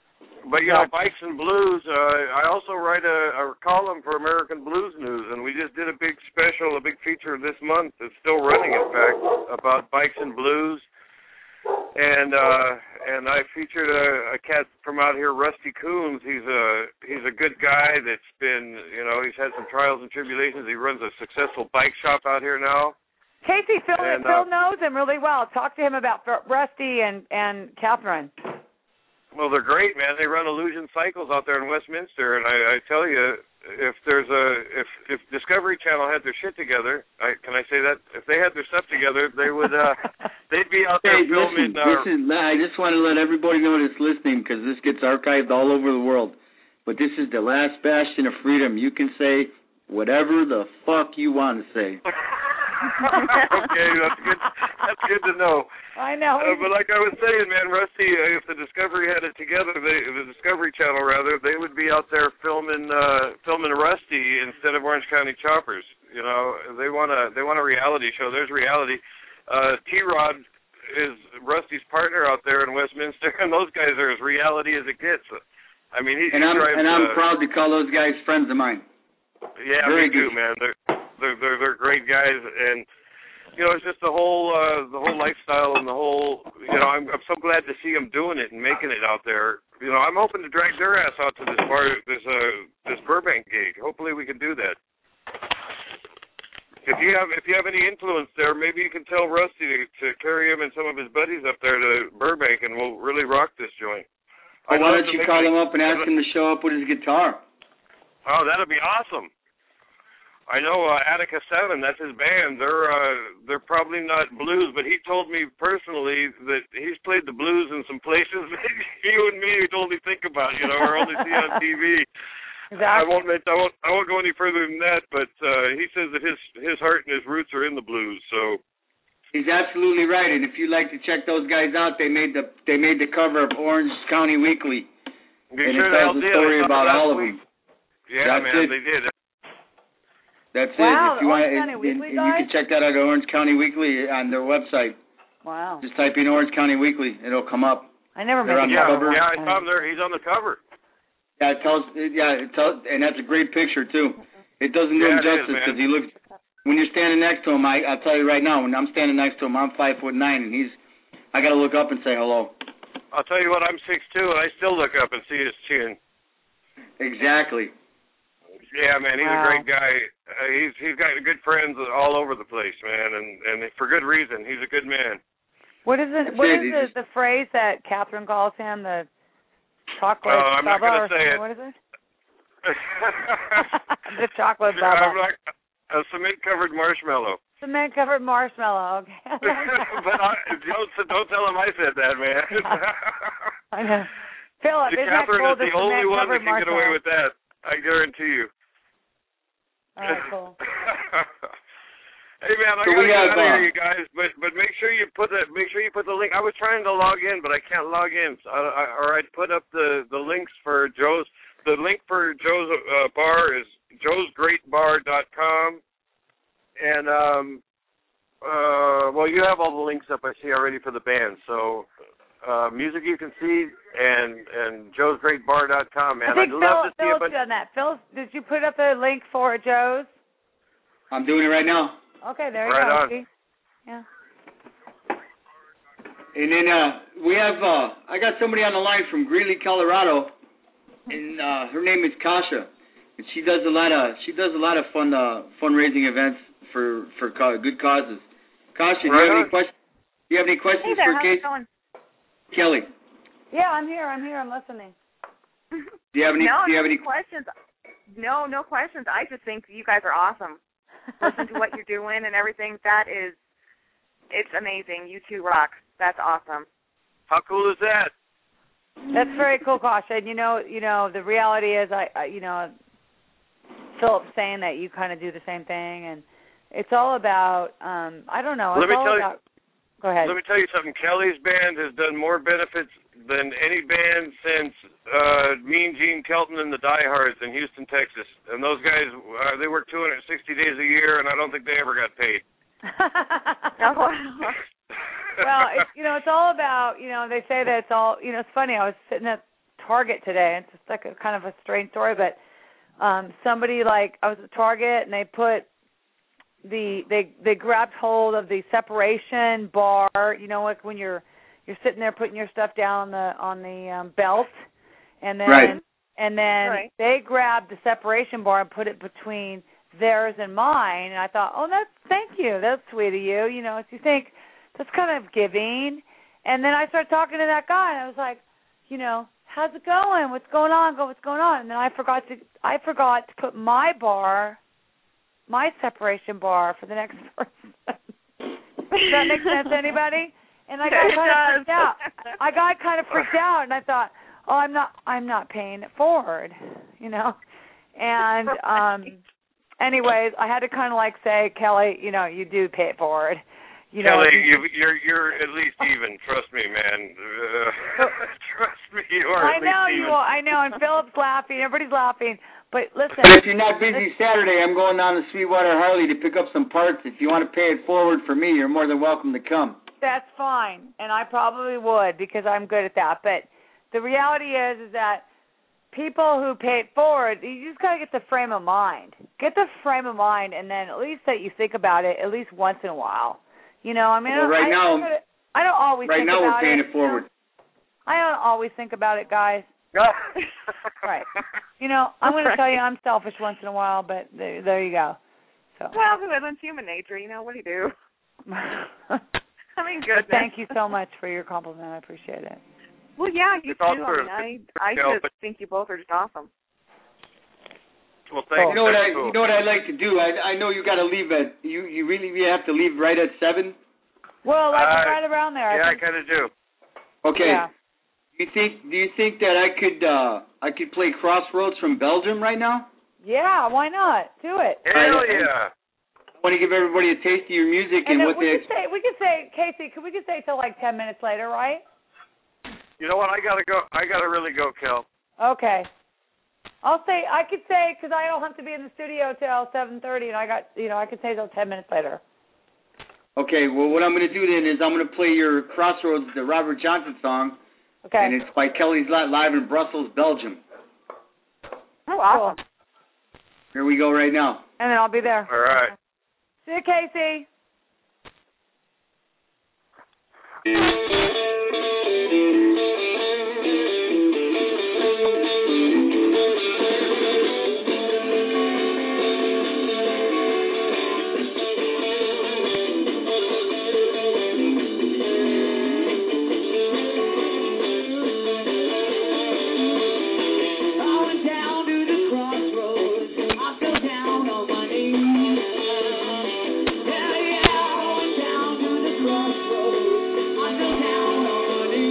But, you know, Bikes and Blues, I also write a column for American Blues News, and we just did a big special, a big feature this month. It's still running, in fact, about bikes and blues. And I featured a cat from out here, Rusty Coons. He's a good guy that's been, you know, he's had some trials and tribulations. He runs a successful bike shop out here now. Casey, Phil knows him really well. Talk to him about Rusty and Catherine. Well, they're great, man. They run Illusion Cycles out there in Westminster, and I tell you, if Discovery Channel had their shit together, can I say that? If they had their stuff together, they would they'd be out there filming. Listen, I just want to let everybody know that's listening, because this gets archived all over the world. But this is the last bastion of freedom. You can say whatever the fuck you want to say. Okay, that's good. That's good to know. I know. But like I was saying, man, Rusty, if the Discovery had it together, the Discovery Channel rather, they would be out there filming Rusty instead of Orange County Choppers. You know, they want a reality show. There's reality. T-Rod is Rusty's partner out there in Westminster, and those guys are as reality as it gets. I mean, I'm proud to call those guys friends of mine. Yeah, me too, man. They're great guys, and you know, it's just the whole lifestyle and the whole, you know, I'm so glad to see them doing it and making it out there. You know, I'm hoping to drag their ass out to this Burbank gig. Hopefully, we can do that. If you have any influence there, maybe you can tell Rusty to carry him and some of his buddies up there to Burbank, and we'll really rock this joint. Well, why don't you call him up and ask him to show up with his guitar? Oh, that'd be awesome. I know Attica 7, that's his band. They're probably not blues, but he told me personally that he's played the blues in some places that you and me would only think about, you know, or only see on TV. Exactly. I won't go any further than that, but he says that his heart and his roots are in the blues. So he's absolutely right. And if you'd like to check those guys out, they made the cover of Orange County Weekly, and it tells a story about all of them. Yeah, man, they did. That's wow, it. If you want, you can check that out at Orange County Weekly on their website. Wow. Just type in Orange County Weekly. It'll come up. I never made it. Yeah, I saw him there. He's on the cover. Yeah, it tells, and that's a great picture, too. It doesn't do him justice because he looks, when you're standing next to him, I'll tell you right now, when I'm standing next to him, I'm 5'9", and I got to look up and say hello. I'll tell you what, I'm 6'2", and I still look up and see his chin. Exactly. Yeah, man, he's a great guy. He's got good friends all over the place, man, and for good reason. He's a good man. What is the phrase that Catherine calls him? The chocolate I'm not going to say it. What is it? The chocolate baba. I'm like a cement-covered marshmallow. Cement-covered marshmallow. Okay. But don't tell him I said that, man. I know. Philip, isn't that cool? Catherine is the only one that can get away with that. I guarantee you. All right, cool. Hey man, I gotta get out of here, you guys. But make sure you put the link. I was trying to log in, but I can't log in. I'd put up the links for Joe's. The link for Joe's bar is joesgreatbar.com, and well, you have all the links up I see already for the band. So music you can see and joesgreatbar.com, man. I'd love to see Phil's done that. Phil, did you put up the link for Joe's? I'm doing it right now. Okay, there you go. See? Yeah. And then we have I got somebody on the line from Greeley, Colorado, and her name is Kasha, and she does a lot of fundraising events for good causes. Kasha, do you have any questions? Do you have any questions for Casey? Kelly. Yeah, I'm here. I'm listening. Do you have any questions? No questions. I just think you guys are awesome. Listen to what you're doing and everything. It's amazing. You two rock. That's awesome. How cool is that? That's very cool, Kasha. And you know, the reality is, Philip's saying that you kind of do the same thing, and it's all about, I don't know. Go ahead. Let me tell you something. Kelly's band has done more benefits than any band since Mean Gene Kelton and the Diehards in Houston, Texas. And those guys, they work 260 days a year, and I don't think they ever got paid. Well, it's all about, they say that it's all, it's funny. I was sitting at Target today. It's just like a kind of a strange story, but somebody I was at Target and they put they grabbed hold of the separation bar. You know, like when you're sitting there putting your stuff down on the belt, and then they grabbed the separation bar and put it between theirs and mine. And I thought, oh, thank you, that's sweet of you. You know, you think that's kind of giving. And then I started talking to that guy, and I was like, you know, how's it going? What's going on? What's going on? And then I forgot to put my separation bar for the next person. Does that make sense to anybody? And I got kind of freaked out. I got kind of freaked out, and I thought, oh, I'm not paying it forward, you know. And anyways, I had to kind of say, Kelly, you know, you do pay it forward. You know, Kelly, you're at least even. Trust me, man. Trust me, you are. I know you will. I know, and Philip's laughing. Everybody's laughing. But listen. But if you're not busy Saturday, I'm going down to Sweetwater Harley to pick up some parts. If you want to pay it forward for me, you're more than welcome to come. That's fine, and I probably would because I'm good at that. But the reality is that people who pay it forward, you just got to get the frame of mind. Get the frame of mind, and then at least that you think about it at least once in a while. You know, I mean, well, I don't always think about it. Right now we're paying it forward. I don't always think about it, guys. Right. You know, I'm going to tell you I'm selfish once in a while, but there you go. So. Well, it's human nature, you know. What do you do? I mean, goodness. Thank you so much for your compliment. I appreciate it. Well, yeah, you too. I just think you both are just awesome. Well, thank you. You know what I like to do? I know you got to leave at you really have to leave right at 7. Well, right around there. Yeah, I kind of do. Okay. Yeah. Do you think that I could play Crossroads from Belgium right now? Yeah, why not? Do it. Hell yeah. I want to give everybody a taste of your music and what we could say, Casey, could we just say till 10 minutes later, right? You know what? I gotta go. I gotta really go, Kel. Okay. I could say because I don't have to be in the studio till 7:30, and I could say till 10 minutes later. Okay. Well, what I'm going to do then is I'm going to play your Crossroads, the Robert Johnson song. Okay. And it's by Kelly's Lot live in Brussels, Belgium. Oh, awesome. Here we go right now. And then I'll be there. All right. See you, Casey. Crossroads, I fell down on my knees.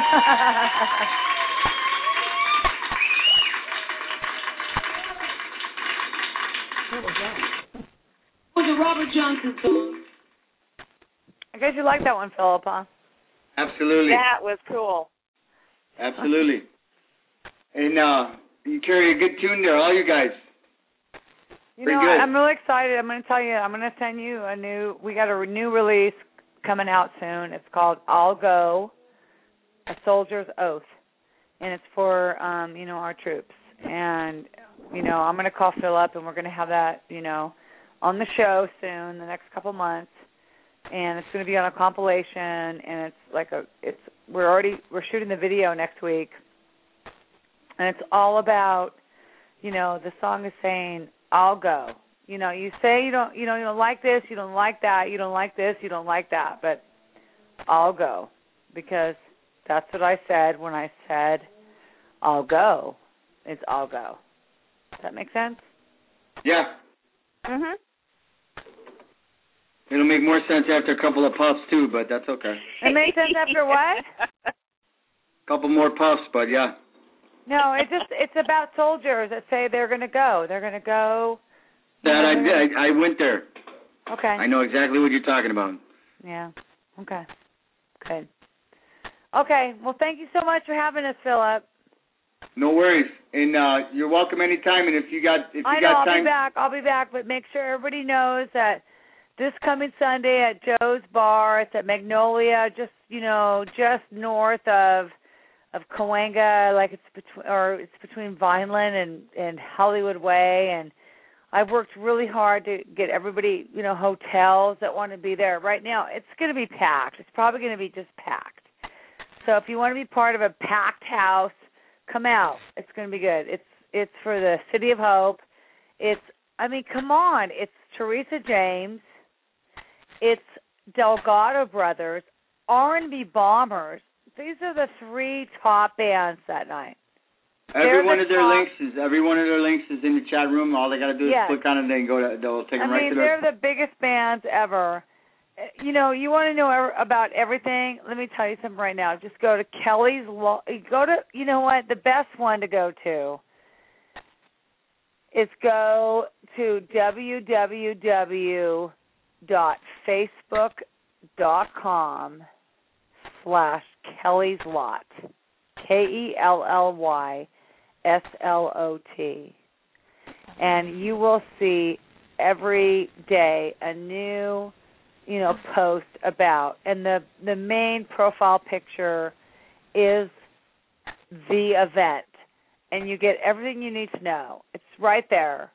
What was that? It was a Robert Johnson song. I guess you like that one, Philip, huh? Absolutely. That was cool. Absolutely. And you carry a good tune there, all you guys. You know, I'm really excited. I'm going to tell you, I'm going to send you we got a new release coming out soon. It's called I'll Go, A Soldier's Oath. And it's for, our troops. And, I'm going to call Phil up and we're going to have that, on the show soon, the next couple months. And it's going to be on a compilation, and we're shooting the video next week. And it's all about, the song is saying, I'll go. You say you don't like this, you don't like that, you don't like this, you don't like that, but I'll go, because that's what I said when I said I'll go. It's I'll go. Does that make sense? Yeah. Mhm. It'll make more sense after a couple of puffs too, but that's okay. It makes sense after what? A couple more puffs, but yeah. No, it's about soldiers that say they're going to go. They're going to go. That I went there. Okay. I know exactly what you're talking about. Yeah. Okay. Good. Okay. Well, thank you so much for having us, Philip. No worries, and you're welcome anytime. And if you got time, I'll be back. But make sure everybody knows that this coming Sunday at Joe's Bar, it's at Magnolia, just north of Cahuenga, like it's between Vineland and Hollywood Way, and I've worked really hard to get everybody, hotels that want to be there. Right now, it's going to be packed. It's probably going to be just packed. So if you want to be part of a packed house, come out. It's going to be good. It's for the City of Hope. Come on. It's Teresa James. It's Delgado Brothers, R&B Bombers. These are the three top bands that night. Every one of their links is in the chat room. All they got to do is click on it and then they'll take them right to they're the biggest bands ever. You want to know about everything? Let me tell you something right now. Just go to Kelly's. The best one to go to is go to www.facebook.com/Kelly's Lot. KELLYSLOT. And you will see every day a new post about, and the main profile picture is the event, and you get everything you need to know. It's right there,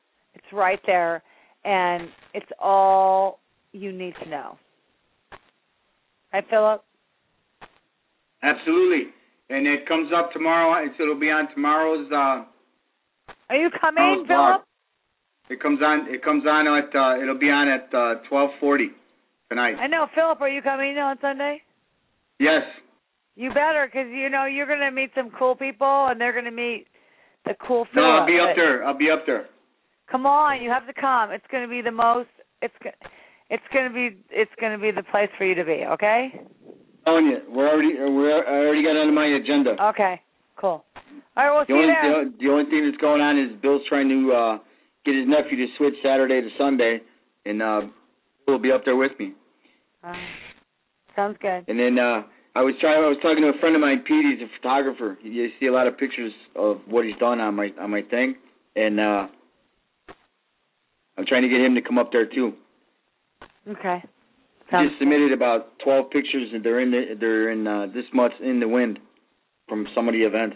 and it's all you need to know. Right, Philip? Absolutely, and it comes up tomorrow. It'll be on tomorrow's. Are you coming, Philip? It comes on at. It'll be on at 12:40. Tonight. I know, Philip. Are you coming on Sunday? Yes. You better, because you're going to meet some cool people, and they're going to meet the cool Philip. No, I'll be up there. Come on, you have to come. It's going to be the most. It's going to be the place for you to be. Okay. Telling you, I already got it on my agenda. Okay. Cool. All right, we'll see you there. The only thing that's going on is Bill's trying to get his nephew to switch Saturday to Sunday, and Bill will be up there with me. Sounds good. And then I was talking to a friend of mine, Pete. He's a photographer. You see a lot of pictures of what he's done on my thing, and I'm trying to get him to come up there too. Okay. He just submitted about 12 pictures, and they're in this much in the wind from some of the events.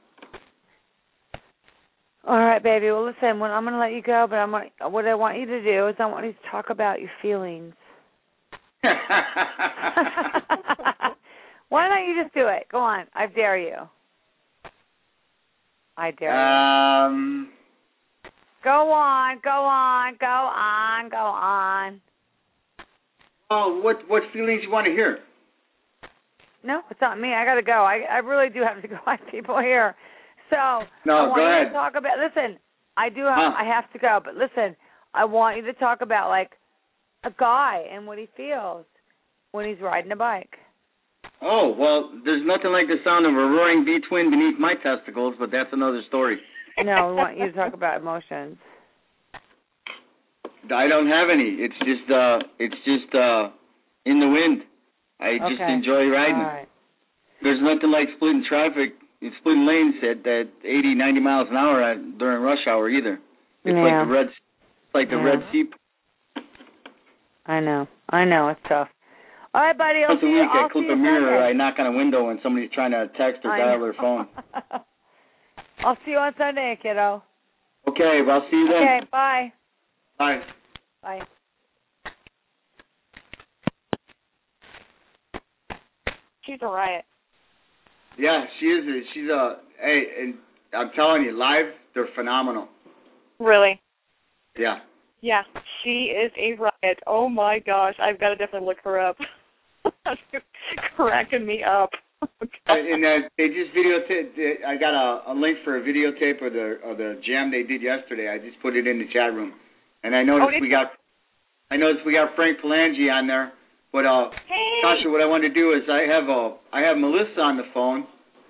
All right, baby. Well, listen. I'm going to let you go, but what I want you to do is I want you to talk about your feelings. Why don't you just do it? Go on. I dare you. I dare you. Go on. Oh, what feelings you want to hear? No, it's not me. I got to go. I really do have to go. I have people here. So no, I want go you ahead. to talk about. Listen, I have to go, but listen, I want you to talk about like a guy and what he feels when he's riding a bike. Oh, well, there's nothing like the sound of a roaring V-twin beneath my testicles, but that's another story. No, we want you to talk about emotions. I don't have any. It's just in the wind. I just enjoy riding. All right. There's nothing like splitting traffic, splitting lanes at 80, 90 miles an hour during rush hour either. It's like the Red Sea. I know. It's tough. All right, buddy. Once a week, I clip a mirror. I knock on a window when somebody's trying to text or dial their phone. I'll see you on Sunday, kiddo. Okay, well, I'll see you then. Okay, bye. Bye. Bye. She's a riot. Yeah, she is. She's hey, and I'm telling you, live, they're phenomenal. Really? Yeah. Yeah, she is a riot. Oh my gosh, I've got to definitely look her up. Cracking me up. And they just videotaped. I got a link for a videotape of the jam they did yesterday. I just put it in the chat room, and I noticed we got Frank Palangi on there. But hey. Tasha, what I want to do is I have Melissa on the phone.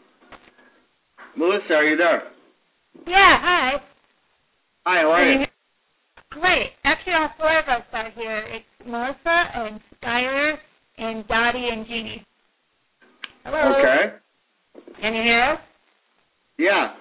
Melissa, are you there? Yeah. Hi. Hi. How are you? Great. Actually, all four of us are here. It's Melissa and Skylar and Dottie and Jeannie. Hello. Okay. Can you hear us? Yeah.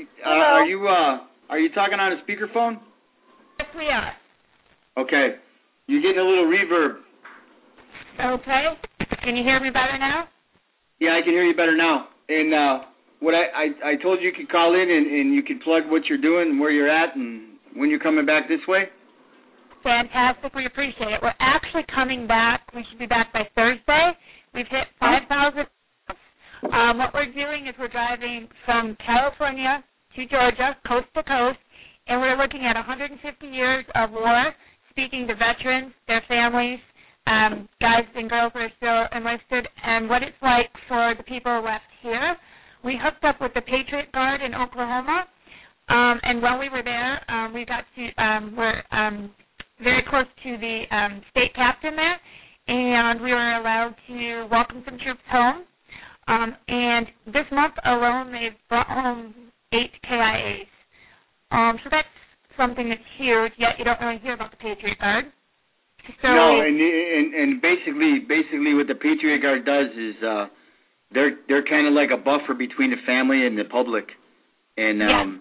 Are you talking on a speakerphone? Yes, we are. Okay. You're getting a little reverb. Okay. Can you hear me better now? Yeah, I can hear you better now. And what I told you could call in and you could plug what you're doing and where you're at and when you're coming back this way. Fantastic. We appreciate it. We're actually coming back. We should be back by Thursday. We've hit 5,000. What we're doing is we're driving from California to Georgia, coast to coast, and we're looking at 150 years of war, speaking to veterans, their families, guys and girls that are still enlisted, and what it's like for the people left here. We hooked up with the Patriot Guard in Oklahoma, and while we were there, we got to, we're very close to the state captain there, and we were allowed to welcome some troops home. And this month alone, they've brought home 8 KIAs. So that's something that's huge, yet you don't really hear about the Patriot Guard. So no, and basically what the Patriot Guard does is they're kind of like a buffer between the family and the public. And,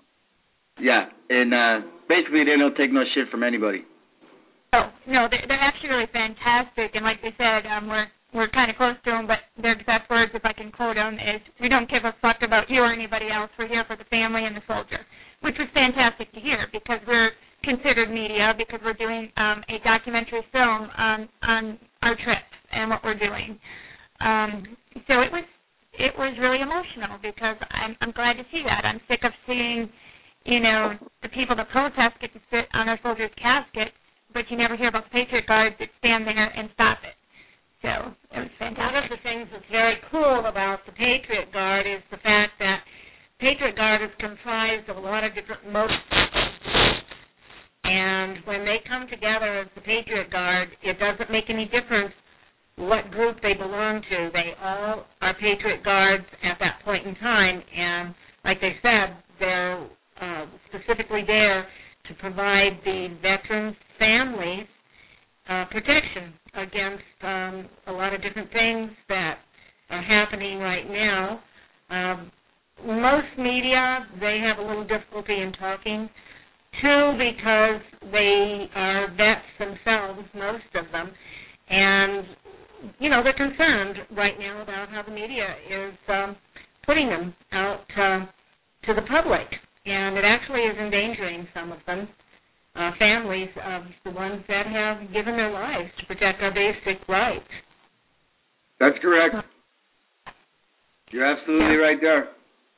basically they don't take no shit from anybody. Oh, no, they're actually really fantastic. And like they said, we're kind of close to them, but their exact words, if I can quote them, is, "We don't give a fuck about you or anybody else. We're here for the family and the soldier," which was fantastic to hear because we're considered media because we're doing a documentary film on our trip and what we're doing. So it was really emotional because I'm glad to see that. I'm sick of seeing, the people that protest get to sit on our soldiers' caskets, but you never hear about the Patriot Guards that stand there and stop it. So it was fantastic. One of the things that's very cool about the Patriot Guard is the fact that Patriot Guard is comprised of a lot of different motorcycles. And when they come together as the Patriot Guard, it doesn't make any difference what group they belong to. They all are Patriot Guards at that point in time. And like they said, they're specifically there to provide the veterans' families protection against a lot of different things that are happening right now. Most media, they have a little difficulty in talking. Two, because they are vets themselves, most of them, and, they're concerned right now about how the media is putting them out to the public, and it actually is endangering some of them, families of the ones that have given their lives to protect our basic rights. That's correct. You're absolutely right there.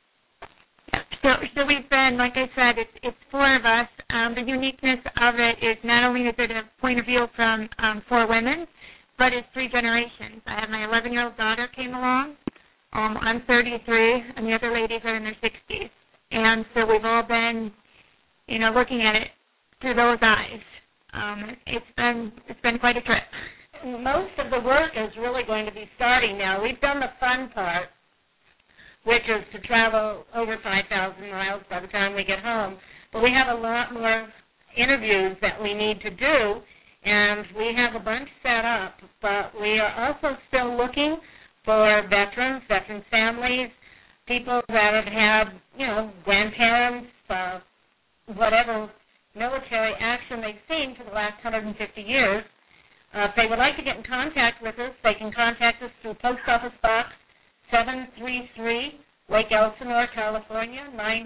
So we've been, like I said, it's four of us. The uniqueness of it is not only is it a point of view from four women, but it's 3 generations. I have my 11-year-old daughter came along. I'm 33, and the other ladies are in their 60s. And so we've all been, looking at it through those eyes. It's been quite a trip. most of the work is really going to be starting now. We've done the fun part, which is to travel over 5,000 miles by the time we get home. But we have a lot more interviews that we need to do, and we have a bunch set up. But we are also still looking for veterans families, people that have had, grandparents, whatever military action they've seen for the last 150 years. If they would like to get in contact with us, they can contact us through Post Office Box 733, Lake Elsinore, California,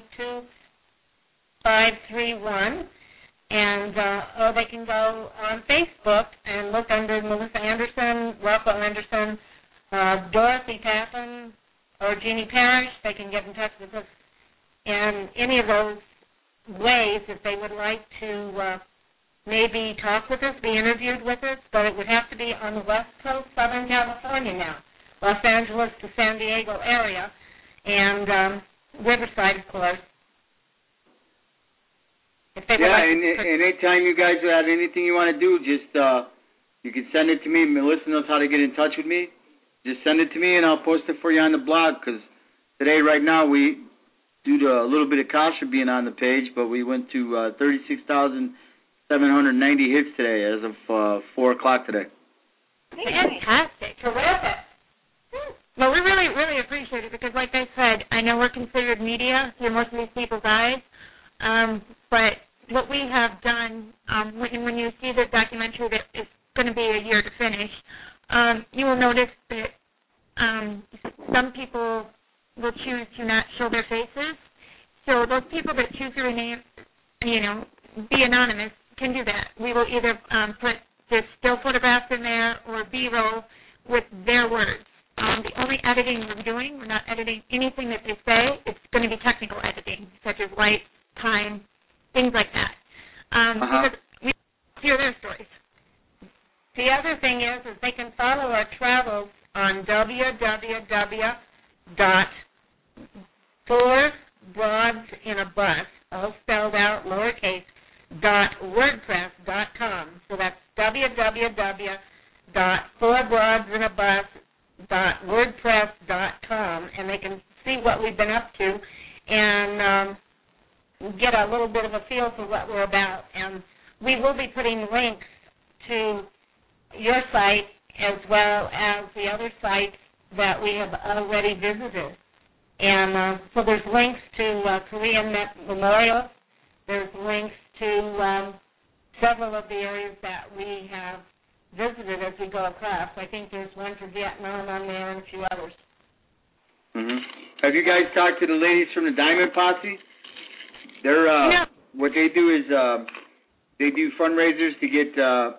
92531. And or they can go on Facebook and look under Melissa Anderson, Rocco Anderson, Dorothy Tappan, or Jeannie Parrish. They can get in touch with us in any of those ways if they would like to maybe talk with us, be interviewed with us, but it would have to be on the West Coast, Southern California now, Los Angeles to San Diego area, and Riverside, of course. Anytime you guys have anything you want to do, just you can send it to me. Melissa knows how to get in touch with me. Just send it to me, and I'll post it for you on the blog, because today, right now, we, due to a little bit of Kasha being on the page, but we went to 36,790 hits today as of 4 o'clock today. Fantastic. Terrific. Well, we really, really appreciate it because, like I said, I know we're considered media through most of these people's eyes, but what we have done, when you see the documentary that is going to be a year to finish, you will notice that some people will choose to not show their faces. So those people that choose to remain, be anonymous can do that. We will either put the still photographs in there or B-roll with their words. The only editing we're doing, we're not editing anything that they say. It's going to be technical editing, such as light, time, things like that. Because we hear their stories. The other thing is they can follow our travels on www.4broadsinabus, all spelled out, lowercase, .wordpress.com. So that's www.4broadsinabus.wordpress.com, and they can see what we've been up to and get a little bit of a feel for what we're about. And we will be putting links to your site as well as the other sites that we have already visited. And so there's links to Korean Memorial. There's links to several of the areas that we have visited as we go across. I think there's one for Vietnam on there and a few others. Have you guys talked to the ladies from the Diamond Posse? They're what they do is they do fundraisers to get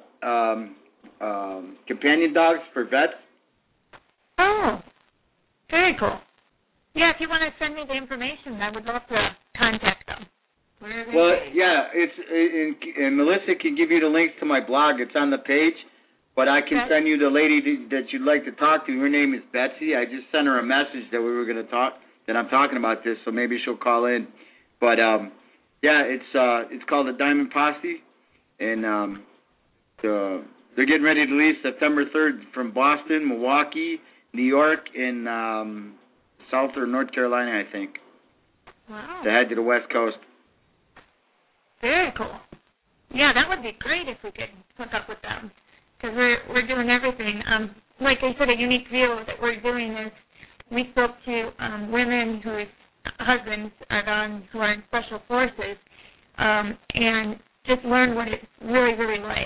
companion dogs for vets. Oh, very cool. Yeah, if you want to send me the information, I would love to contact them. Well, yeah, and Melissa can give you the links to my blog. It's on the page, but I can send you the lady that you'd like to talk to. Her name is Betsy. I just sent her a message that we were going to talk, that I'm talking about this, so maybe she'll call in. But it's called the Diamond Posse, and they're getting ready to leave September 3rd from Boston, Milwaukee, New York, and South or North Carolina, I think. Wow. To head to the West Coast. Very cool. Yeah, that would be great if we could hook up with them, because we're doing everything. Like I said, a unique view that we're doing is we spoke to women whose husbands are gone, who are in special forces, and just learn what it's really, really like,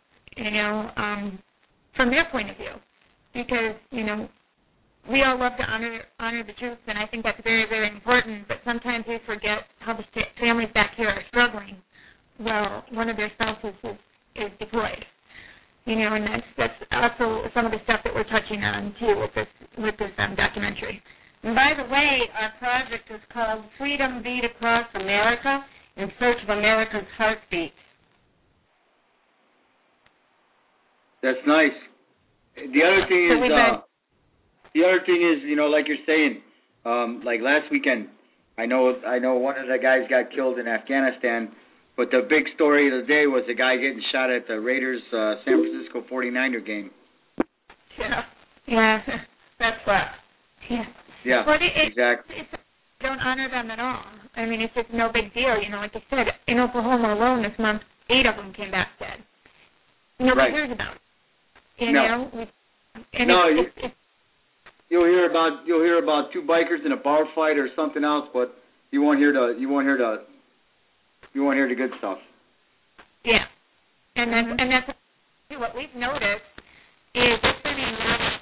from their point of view, because we all love to honor the troops, and I think that's very, very important, but sometimes we forget how the families back here are struggling. Well, one of their spouses is deployed, and that's also some of the stuff that we're touching on, too, with this documentary. And by the way, our project is called Freedom Beat Across America in Search of America's Heartbeat. That's nice. The other thing is, like you're saying, like last weekend, I know one of the guys got killed in Afghanistan, but the big story of the day was the guy getting shot at the Raiders San Francisco 49er game. Yeah. That's what. Yeah. Yeah, But exactly. Don't honor them at all. I mean, it's just no big deal. Like I said, in Oklahoma alone this month, 8 of them came back dead. Nobody hears about it. You'll hear about 2 bikers in a bar fight or something else, but you won't hear the good stuff. Yeah, and that's what we've noticed is there's been enough.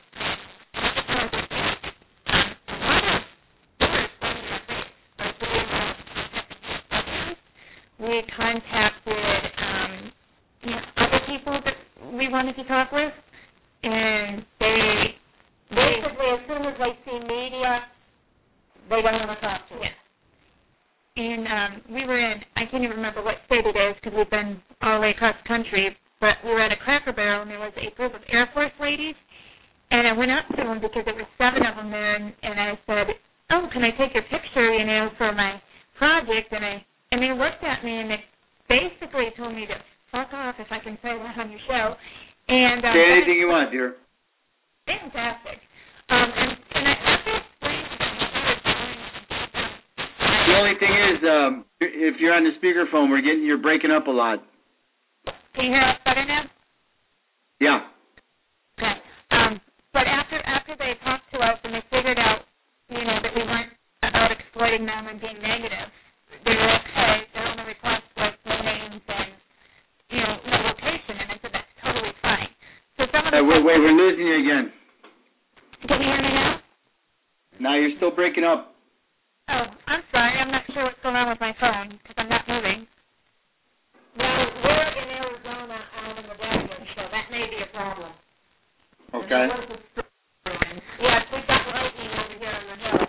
We contacted other people that we wanted to talk with, and they basically, as soon as they see media, they don't want to talk to us. Yeah. And we were in, I can't even remember what state it is because we've been all the way across the country, but we were at a Cracker Barrel, and there was a group of Air Force ladies, and I went up to them because there were 7 of them there, and I said, oh, can I take your picture, for my project? And they looked at me, and they basically told me to fuck off, if I can say that on your show. And say anything you want, dear. Fantastic. And after explaining to them what we were doing, the only thing is, if you're on the speakerphone, you're breaking up a lot. Can you hear us better now? Yeah. Okay. But after they talked to us and they figured out, that we weren't about exploiting them and being negative, they were okay. Their only request was no names and, no location, and I said that's totally fine. So wait, we're losing you again. Can you hear me now? No, you're still breaking up. Oh, I'm sorry. I'm not sure what's going on with my phone because I'm not moving. Well, we're in Arizona out in the desert, so that may be a problem. Okay. Yes, we've got lightning over here on the hill.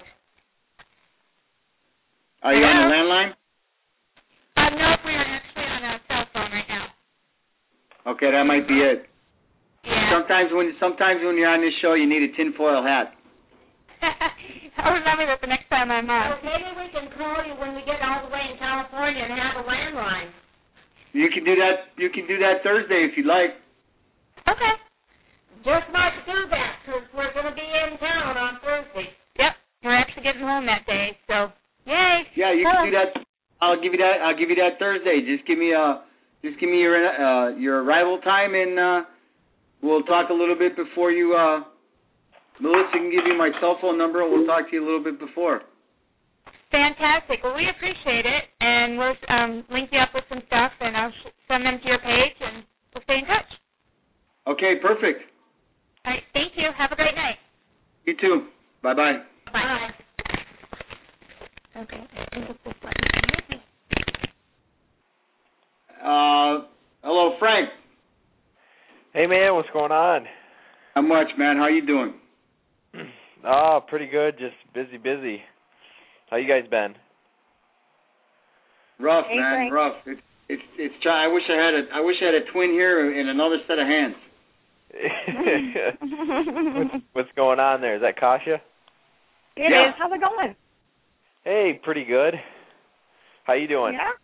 Are you on the landline? No, we are actually on a cell phone right now. Okay, that might be it. Yeah. Sometimes when you're on this show, you need a tinfoil hat. I'll remember that the next time I'm on. Well, maybe we can call you when we get all the way in California and have a landline. You can do that. You can do that Thursday if you like. Okay. Just might do that because we're going to be in town on Thursday. Yep, we're actually getting home that day, so yay. Yeah, you can do that. I'll give you that Thursday. Just give me your arrival time, and we'll talk a little bit before you. Melissa can give you my cell phone number, and we'll talk to you a little bit before. Fantastic. Well, we appreciate it, and we'll link you up with some stuff, and I'll send them to your page, and we'll stay in touch. Okay, perfect. All right, thank you. Have a great night. You too. Bye-bye. Bye. Okay. Hello, Frank. Hey, man, what's going on? Not much, man. How you doing? Oh, pretty good. Just busy. How you guys been? Rough, hey, man. Frank. Rough. It's I wish I had a twin here and another set of hands. What's going on there? Is that Kasha? It is. How's it going? Hey, pretty good. How you doing? Yeah,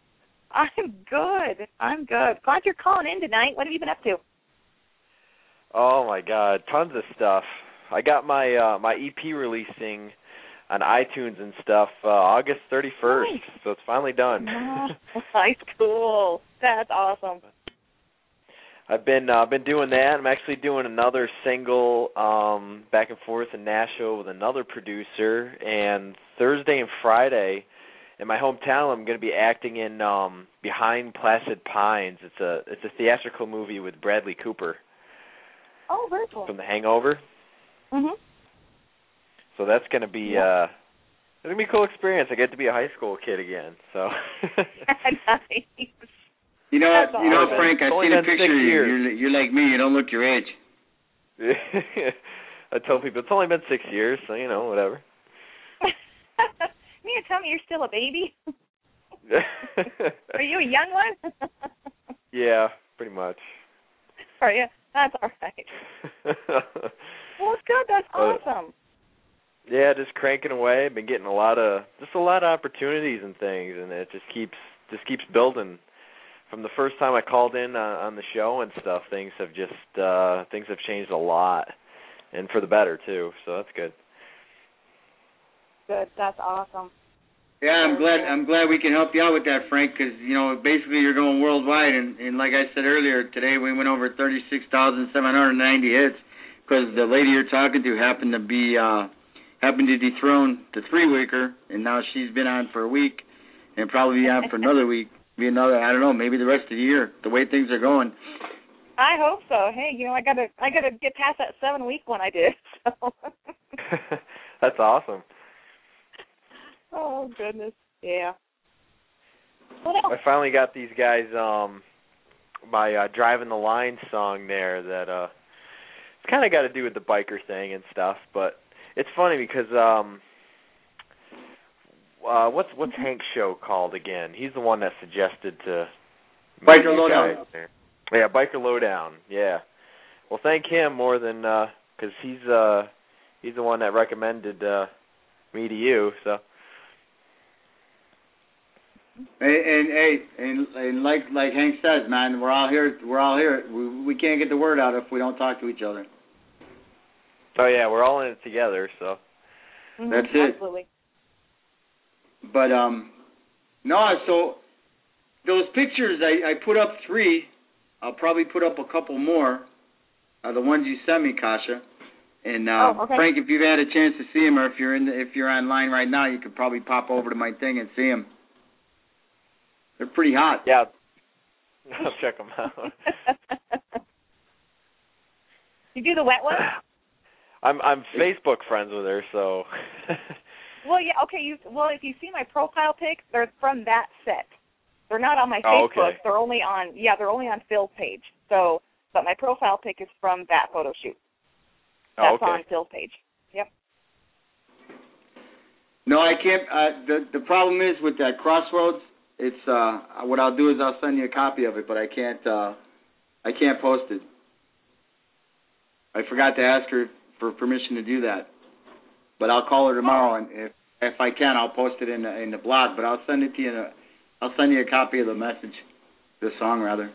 I'm good. Glad you're calling in tonight. What have you been up to? Oh my God, tons of stuff. I got my my EP releasing on iTunes and stuff August 31st, nice. So it's finally done. Nice, cool. That's awesome. I've been doing that. I'm actually doing another single back and forth in Nashville with another producer, and Thursday and Friday in my hometown I'm going to be acting in Behind Placid Pines. It's a theatrical movie with Bradley Cooper. Oh, very cool. From The Hangover. Mhm. So that's going to be it's going to be a cool experience. I get to be a high school kid again. So nice. You know, awesome. Frank, I've seen a picture of you. You're like me. You don't look your age. I tell people it's only been 6 years, so whatever. You tell me you're still a baby? Are you a young one? Yeah, pretty much. Are you? That's all right. Well, it's good. That's awesome. Yeah, just cranking away. Been getting a lot of opportunities and things, and it just keeps building. From the first time I called in on the show and stuff, things have changed a lot. and for the better too. So that's good. Good. That's awesome. Yeah, I'm glad we can help you out with that, Frank, because, you know, basically you're going worldwide, and like I said earlier, today we went over 36,790 hits because the lady you're talking to happened to dethrone the 3-weeker, and now she's been on for a week and probably be on for another week, I don't know, maybe the rest of the year, the way things are going. I hope so. Hey, you know, I gotta get past that 7-week one I did. So. That's awesome. Oh, goodness. Yeah. What else? I finally got these guys my Driving the Line song there that it's kind of got to do with the biker thing and stuff, but it's funny because what's Hank's show called again? He's the one that suggested to Biker Lowdown. Yeah, Biker Lowdown. Yeah. Well, thank him more than because he's the one that recommended me to you, so. And like Hank says, man, we're all here. We can't get the word out if we don't talk to each other. Oh yeah, we're all in it together, so. That's it. Absolutely. But no, so those pictures I put up 3. I'll probably put up a couple more. The ones you sent me, Kasha. And okay. Frank, if you've had a chance to see them, or if you're online right now, you could probably pop over to my thing and see them. They're pretty hot. Yeah, I'll check them out. You do the wet one? I'm Facebook friends with her, so. Well, yeah, okay. If you see my profile pics, they're from that set. They're not on my Facebook. Okay. They're only on Phil's page. So, but my profile pic is from that photo shoot. That's on Phil's page. Yep. No, I can't. The problem is with that Crossroads. It's what I'll do is I'll send you a copy of it, but I can't post it. I forgot to ask her for permission to do that, but I'll call her tomorrow, and if I can, I'll post it in the blog. But I'll send it to you. I'll send you a copy of the message, the song rather.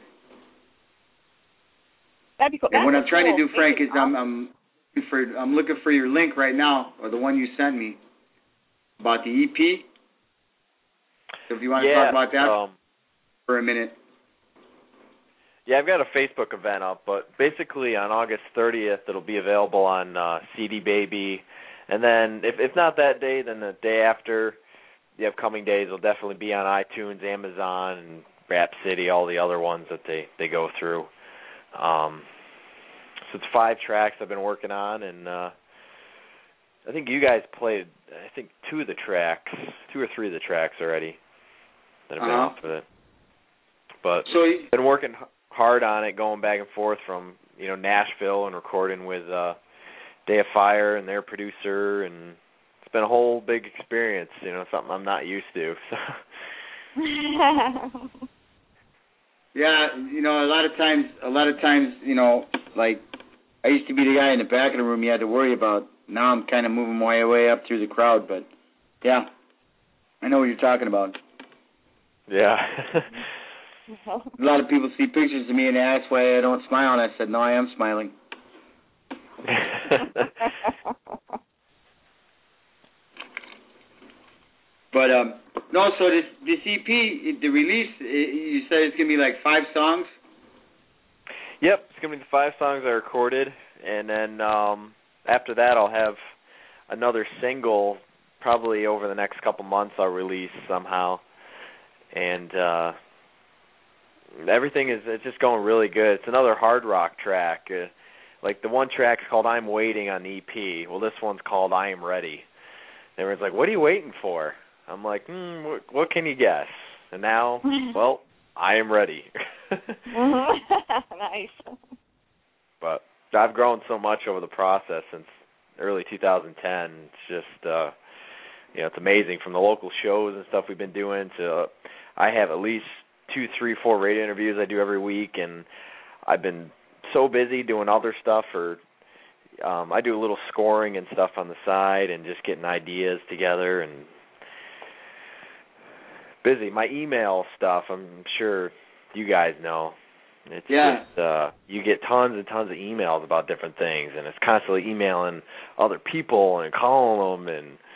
That'd be cool. And what I'm trying to do, Frank, is I'm looking for your link right now, or the one you sent me about the EP. So if you want to talk about that for a minute. Yeah, I've got a Facebook event up, but basically on August 30th it'll be available on CD Baby, and then if not that day, then the day after, the upcoming days will definitely be on iTunes, Amazon, and Rhapsody, all the other ones that they go through. So it's 5 tracks I've been working on, and I think you guys played 2 or 3 of the tracks already that have been off of it. But been working hard on it, going back and forth from Nashville and recording with Day of Fire and their producer, and it's been a whole big experience. Something I'm not used to. So. Yeah, a lot of times, like I used to be the guy in the back of the room you had to worry about. Now I'm kind of moving my way up through the crowd, but yeah, I know what you're talking about. Yeah. A lot of people see pictures of me and they ask why I don't smile, and I said, no, I am smiling. But, no, so this EP, the release, you said it's going to be like 5 songs? Yep, it's going to be the 5 songs I recorded, and then after that I'll have another single probably over the next couple months I'll release somehow. And everything it's just going really good. It's another hard rock track. Like the one track's called I'm Waiting on the EP. Well, this one's called I Am Ready. And everyone's like, what are you waiting for? I'm like, what can you guess? And now, well, I am ready. Nice. But I've grown so much over the process since early 2010. It's just, it's amazing from the local shows and stuff we've been doing to I have at least 2, 3, 4 radio interviews I do every week, and I've been so busy doing other stuff, or I do a little scoring and stuff on the side and just getting ideas together and busy. My email stuff, I'm sure you guys know. It's just, you get tons and tons of emails about different things, and it's constantly emailing other people and calling them, and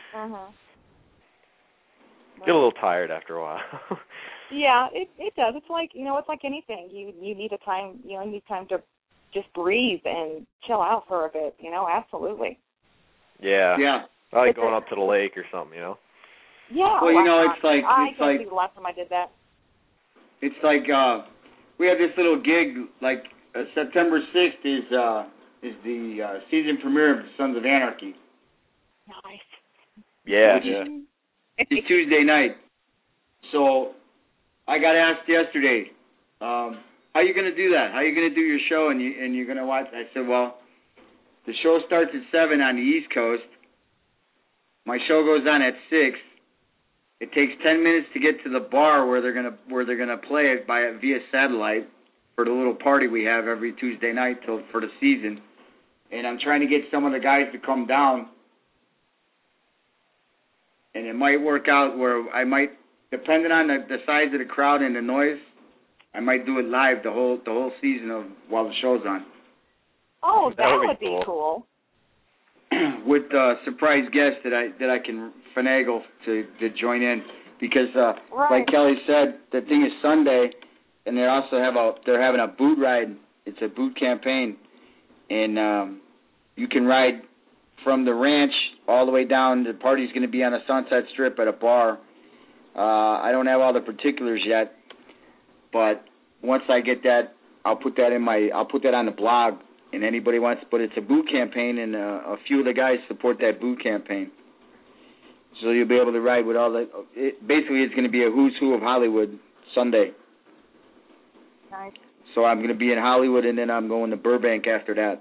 get a little tired after a while. Yeah, it does. It's like, it's like anything. You need a time, you need time to just breathe and chill out for a bit, absolutely. Yeah. I like going up to the lake or something, Yeah. Well, it's like I can't see the last time I did that. It's like we have this little gig. Like September 6th is the season premiere of Sons of Anarchy. Nice. Yeah. It's Tuesday night. So I got asked yesterday, how are you going to do that? How are you going to do your show and you're going to watch? I said, well, the show starts at 7 on the East Coast. My show goes on at 6. It takes 10 minutes to get to the bar where they're gonna play it via satellite for the little party we have every Tuesday night for the season. And I'm trying to get some of the guys to come down. And it might work out where I might, depending on the size of the crowd and the noise, I might do it live the whole season while the show's on. Oh, that would be cool. With surprise guests that I can finagle to join in, because like Kelly said, the thing is Sunday, and they also they're having a boot ride. It's a boot campaign, and you can ride from the ranch all the way down. The party's going to be on the Sunset Strip at a bar. I don't have all the particulars yet, but once I get that, I'll put that on the blog. And anybody wants, but it's a boot campaign, and a few of the guys support that boot campaign. So you'll be able to ride with all the. Basically, it's going to be a who's who of Hollywood Sunday. Nice. So I'm going to be in Hollywood, and then I'm going to Burbank after that.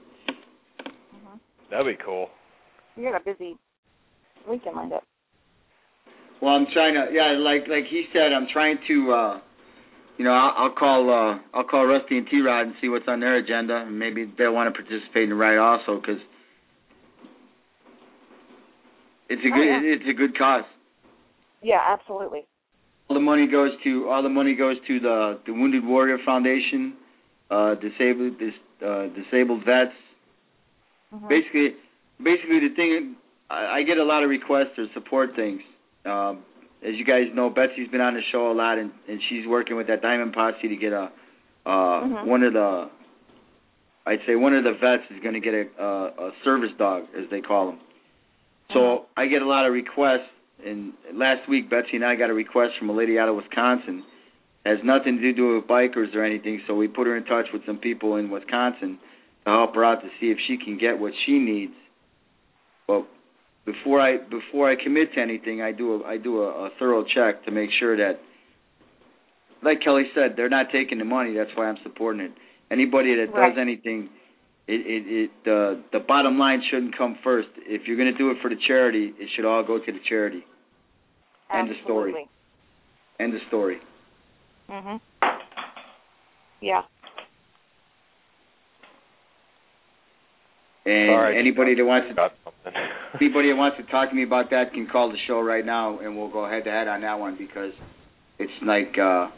That'd be cool. You got a busy weekend lined up. Well, I'm trying to, like he said, I'm trying to. I'll call Rusty and T-Rod and see what's on their agenda, and maybe they'll want to participate in the ride also, because it's a good cause. Yeah, absolutely. All the money goes to the Wounded Warrior Foundation, disabled vets. Basically the thing, I get a lot of requests to support things. As you guys know, Betsy's been on the show a lot, and she's working with that Diamond Posse to get one of the vets is going to get a service dog, as they call them. So I get a lot of requests, and last week Betsy and I got a request from a lady out of Wisconsin. It has nothing to do with bikers or anything, so we put her in touch with some people in Wisconsin to help her out to see if she can get what she needs. But before I commit to anything, I do a thorough check to make sure that, like Kelly said, they're not taking the money. That's why I'm supporting it. Anybody that does anything, the bottom line shouldn't come first. If you're going to do it for the charity, it should all go to the charity. Absolutely. End of story. Yeah. And anybody that wants to talk to me about that can call the show right now, and we'll go head to head on that one, because it's like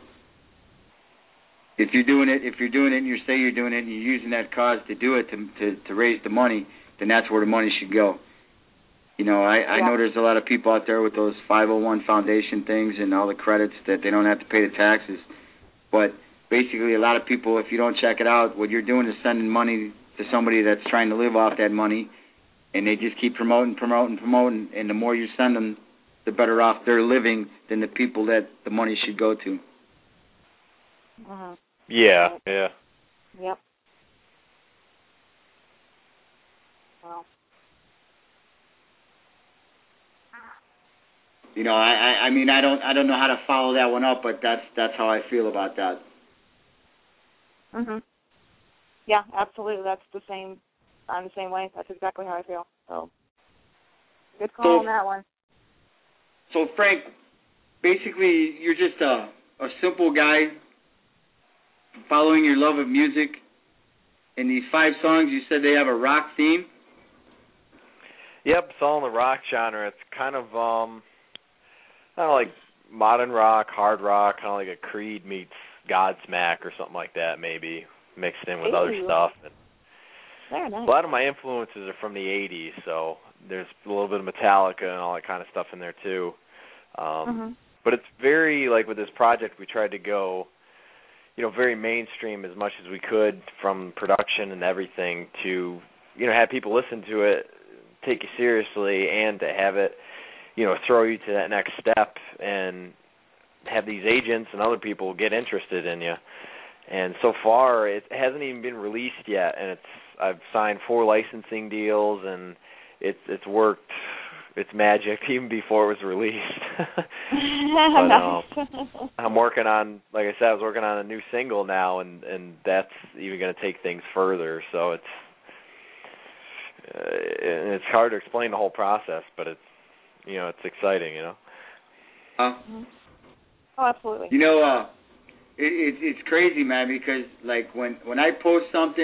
if you're doing it and you say you're doing it and you're using that cause to do it to raise the money, then that's where the money should go. I know there's a lot of people out there with those 501 foundation things and all the credits that they don't have to pay the taxes, but basically a lot of people, if you don't check it out, what you're doing is sending money to somebody that's trying to live off that money, and they just keep promoting, and the more you send them, the better off they're living than the people that the money should go to. Yeah. Yep. Well. I mean, I don't know how to follow that one up, but that's how I feel about that. Yeah, absolutely. That's the same. I'm the same way. That's exactly how I feel. So, good call on that one. So, Frank, basically, you're just a simple guy following your love of music. In these 5 songs, you said they have a rock theme? Yep, it's all in the rock genre. It's kind of like modern rock, hard rock, kind of like a Creed meets Godsmack or something like that, maybe mixed in with other stuff. And very nice. a lot of my influences are from the '80s, so there's a little bit of Metallica and all that kind of stuff in there too. But it's very, like with this project, we tried to go, very mainstream as much as we could, from production and everything, to, have people listen to it, take you seriously, and to have it, throw you to that next step and have these agents and other people get interested in you. And so far, it hasn't even been released yet, and I've signed 4 licensing deals, and it's worked. It's magic even before it was released. But I'm working on, like I said, I was working on a new single now, and that's even going to take things further. So it's hard to explain the whole process, but it's it's exciting, Oh, absolutely. It's crazy, man, because like when I post something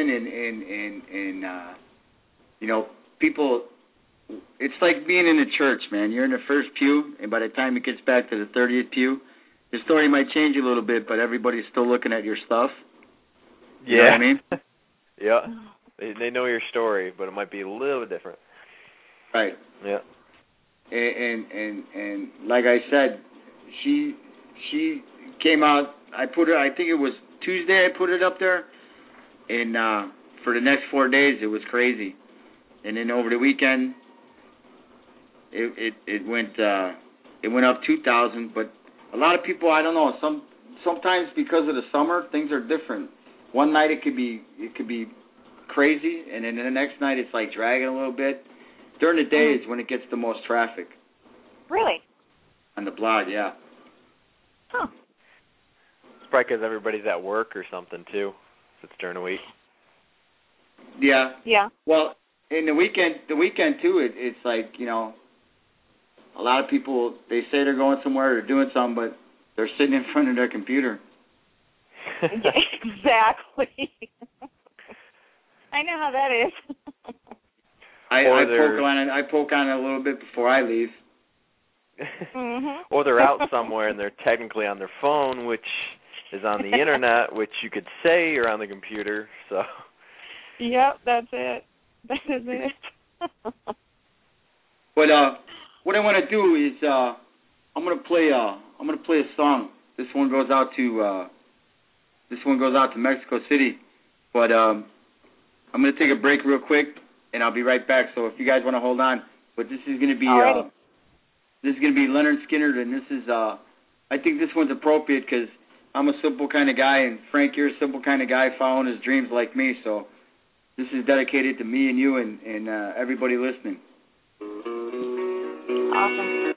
and people, it's like being in a church, man. You're in the first pew, and by the time it gets back to the 30th pew, the story might change a little bit, but everybody's still looking at your stuff. You know what I mean? Yeah. They know your story, but it might be a little bit different. Right. Yeah. And like I said, she came out. I think it was Tuesday. I put it up there, and for the next 4 days, it was crazy. And then over the weekend, it went up 2,000. But a lot of people, I don't know. Sometimes because of the summer, things are different. One night it could be crazy, and then the next night it's like dragging a little bit. During the day is when it gets the most traffic. Really? On the blog, yeah. Huh. It's probably because everybody's at work or something too. If it's during the week. Yeah. Yeah. Well, in the weekend too, it's like, a lot of people, they say they're going somewhere, they're doing something, but they're sitting in front of their computer. Exactly. I know how that is. I poke on it a little bit before I leave. Or they're out somewhere and they're technically on their phone, which is on the internet, which you could say you're on the computer. So. Yep, that's it. That is it. But what I want to do is I'm gonna play a song. This one goes out to Mexico City. But I'm gonna take a break real quick, and I'll be right back. So if you guys want to hold on, but this is gonna be Leonard Skinner, and this is I think this one's appropriate because I'm a simple kind of guy, and Frank, you're a simple kind of guy following his dreams like me. So this is dedicated to me and you and everybody listening. Awesome.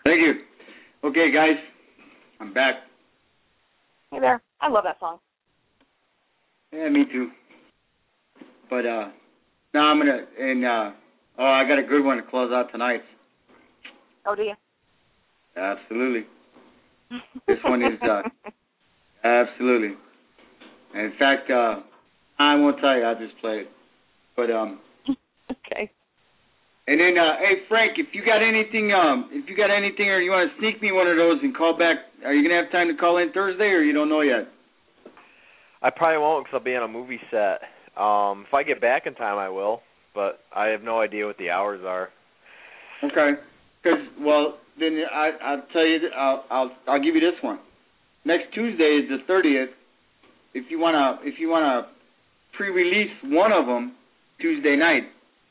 Thank you. Okay, guys, I'm back. Hey there. I love that song. Yeah, me too. But no, I'm gonna I got a good one to close out tonight. Oh, do you? Absolutely. This one is absolutely. And in fact, I won't tell you. I'll just play it. But okay. And then, hey Frank, if you got anything, or you want to sneak me one of those and call back, are you gonna have time to call in Thursday, or you don't know yet? I probably won't because I'll be on a movie set. If I get back in time, I will, but I have no idea what the hours are. Okay. Because then I'll tell you. I'll give you this one. Next Tuesday is the 30th. If you wanna pre-release one of them Tuesday night,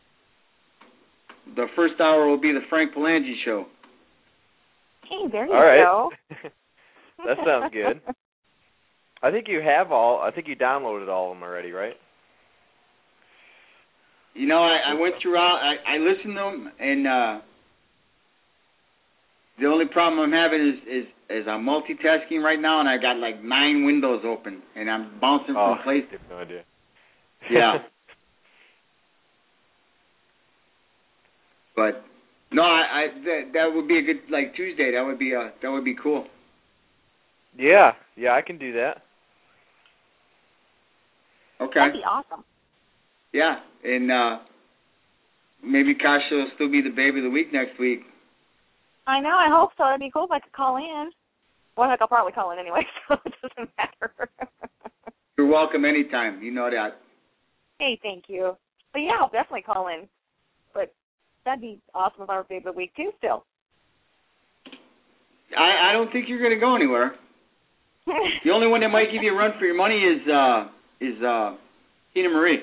the first hour will be the Frank Palangi Show. Hey, there you go. go. That sounds good. I think you downloaded all of them already, right? You know, I went through. I listened to them, and the only problem I'm having is I'm multitasking right now, and I got like 9 windows open, and I'm bouncing from place. I have no idea. Yeah. But no, that would be a good Tuesday. That would be cool. Yeah, I can do that. Okay. That'd be awesome. Yeah, and maybe Kasha will still be the baby of the week next week. I know. I hope so. It'd be cool if I could call in. Well, heck, I'll probably call in anyway, so it doesn't matter. You're welcome anytime. You know that. Hey, thank you. But yeah, I'll definitely call in. But that'd be awesome if I were baby of the week too. Still. I don't think you're going to go anywhere. The only one that might give you a run for your money is Tina Marie.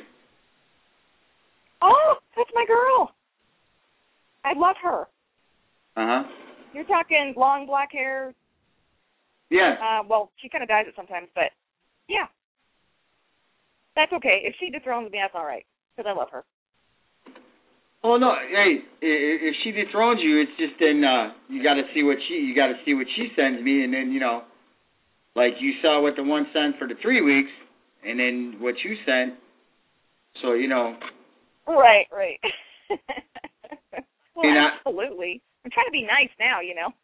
Oh, that's my girl. I love her. Uh-huh. You're talking long black hair. Yeah. Well, she kind of dyes it sometimes, but yeah. That's okay. If she dethrones me, that's all right, because I love her. Oh no! Hey, if she dethrones you, it's just then you got to see what she sends me, and then like you saw what the one sent for the 3 weeks, and then what you sent. So Right. Well, And absolutely. I'm trying to be nice now,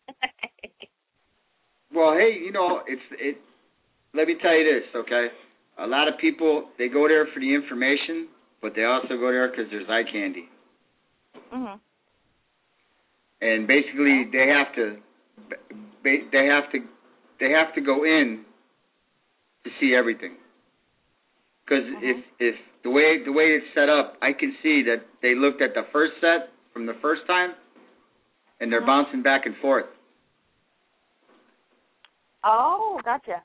Well, hey, let me tell you this, okay? A lot of people, they go there for the information, but they also go there because there's eye candy. Mhm. And basically, they have to go in to see everything. Because if the way it's set up, I can see that they looked at the first set from the first time, and they're bouncing back and forth. Oh, gotcha.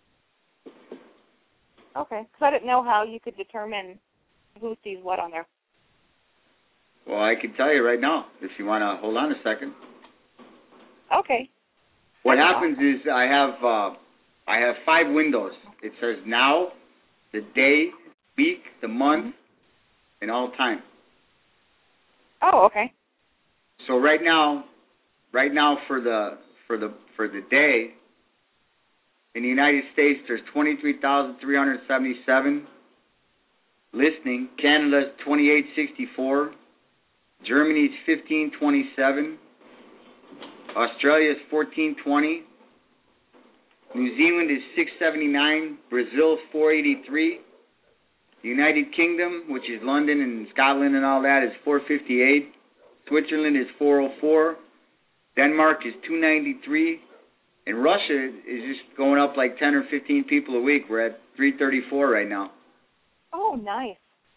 Okay, because I didn't know how you could determine who sees what on there. Well, I can tell you right now, if you want to hold on a second. Okay. What happens is I have 5 windows. It says now, the day, week, the month, and all time. Oh, okay. So right now for the day, in the United States, there's 23,377 listening. Canada's 2,864. Germany's 1,527. Australia's 1,420. New Zealand is 679. Brazil's 483. The United Kingdom, which is London and Scotland and all that, is 458. Switzerland is 404. Denmark is 293. And Russia is just going up like 10 or 15 people a week. We're at 334 right now. Oh, nice.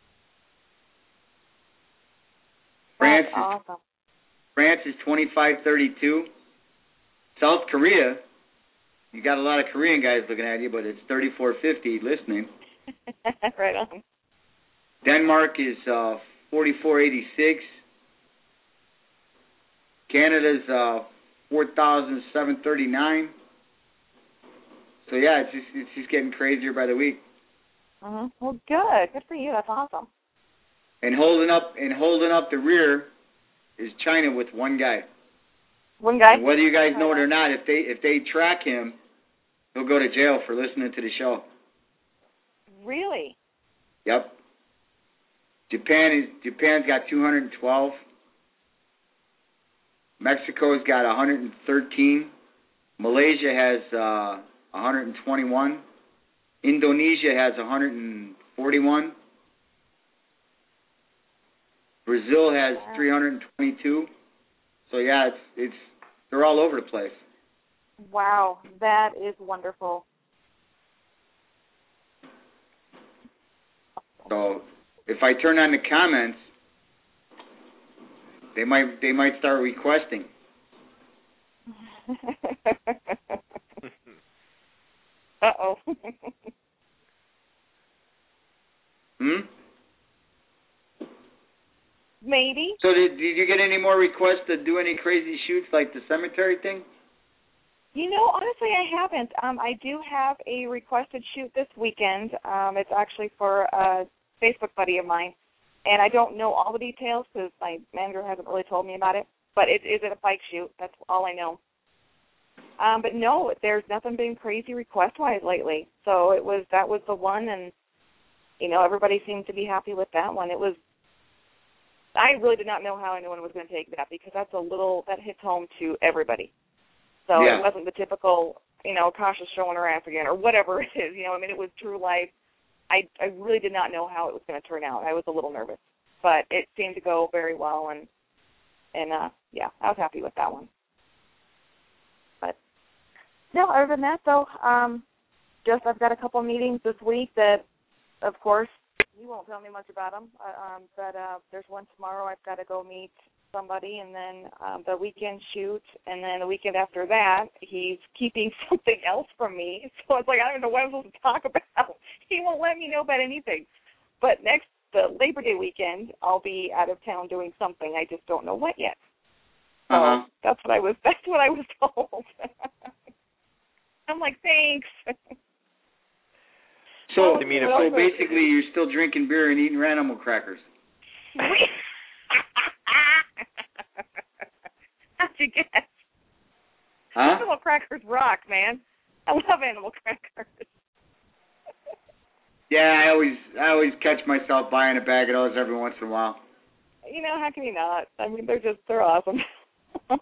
France That's awesome. France is 2532. South Korea, you got a lot of Korean guys looking at you, but it's 3450 listening. Right on. Denmark is 4486. Canada's 4,739. So yeah, it's just getting crazier by the week. Mhm. Well, good for you. That's awesome. And holding up the rear is China with one guy. One guy. And whether you guys know it or not, if they track him, he'll go to jail for listening to the show. Really? Yep. Japan's got 212. Mexico's got 113. Malaysia has 121. Indonesia has 141. Brazil has 322. So yeah, it's they're all over the place. Wow, that is wonderful. So if I turn on the comments, they might start requesting. Uh-oh. Maybe. So did you get any more requests to do any crazy shoots like the cemetery thing? You know, honestly, I haven't. I do have a requested shoot this weekend. It's actually for a Facebook buddy of mine, and I don't know all the details because my manager hasn't really told me about it, but it is at a bike shoot. That's all I know. But no, there's nothing been crazy request-wise lately. So that was the one, and, you know, everybody seemed to be happy with that one. I really did not know how anyone was going to take that because that hits home to everybody. So It wasn't the typical, you know, Kasha's showing her ass again or whatever it is. You know, I mean, it was true life. I really did not know how it was going to turn out. I was a little nervous, but it seemed to go very well, and yeah, I was happy with that one. But no, other than that, though, I've got a couple of meetings this week that, of course, you won't tell me much about them, but there's one tomorrow. I've got to go meet somebody, and then the weekend shoot, and then the weekend after that, he's keeping something else from me. So it's like, I don't know what I'm supposed to talk about. He won't let me know about anything. But the Labor Day weekend, I'll be out of town doing something. I just don't know what yet. So that's what I was told. I'm like, thanks. So basically, you're still drinking beer and eating animal crackers. How'd you guess? Huh? Animal crackers rock, man. I love animal crackers. Yeah, I always catch myself buying a bag of those every once in a while. You know, how can you not? I mean, they're awesome. But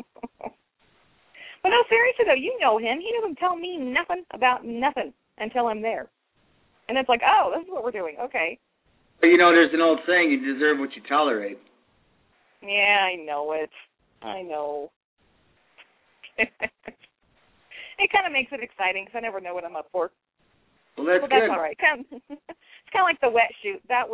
no, seriously though, you know him. He doesn't tell me nothing about nothing until I'm there. And it's like, oh, this is what we're doing. Okay. But you know, there's an old saying: you deserve what you tolerate. Yeah, I know it. I know. It kind of makes it exciting because I never know what I'm up for. Well, that's good. All right. It's kind of like the wet shoot. That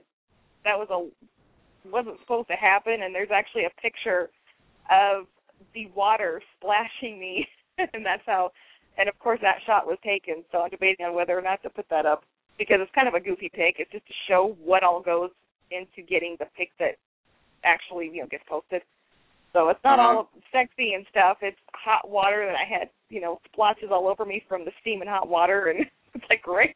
wasn't supposed to happen, and there's actually a picture of the water splashing me, and that's how. And of course, that shot was taken. So I'm debating on whether or not to put that up because it's kind of a goofy pic. It's just to show what all goes into getting the pic that actually, you know, gets posted. So it's not all sexy and stuff. It's hot water that I had, you know, splotches all over me from the steam and hot water, and it's like, great.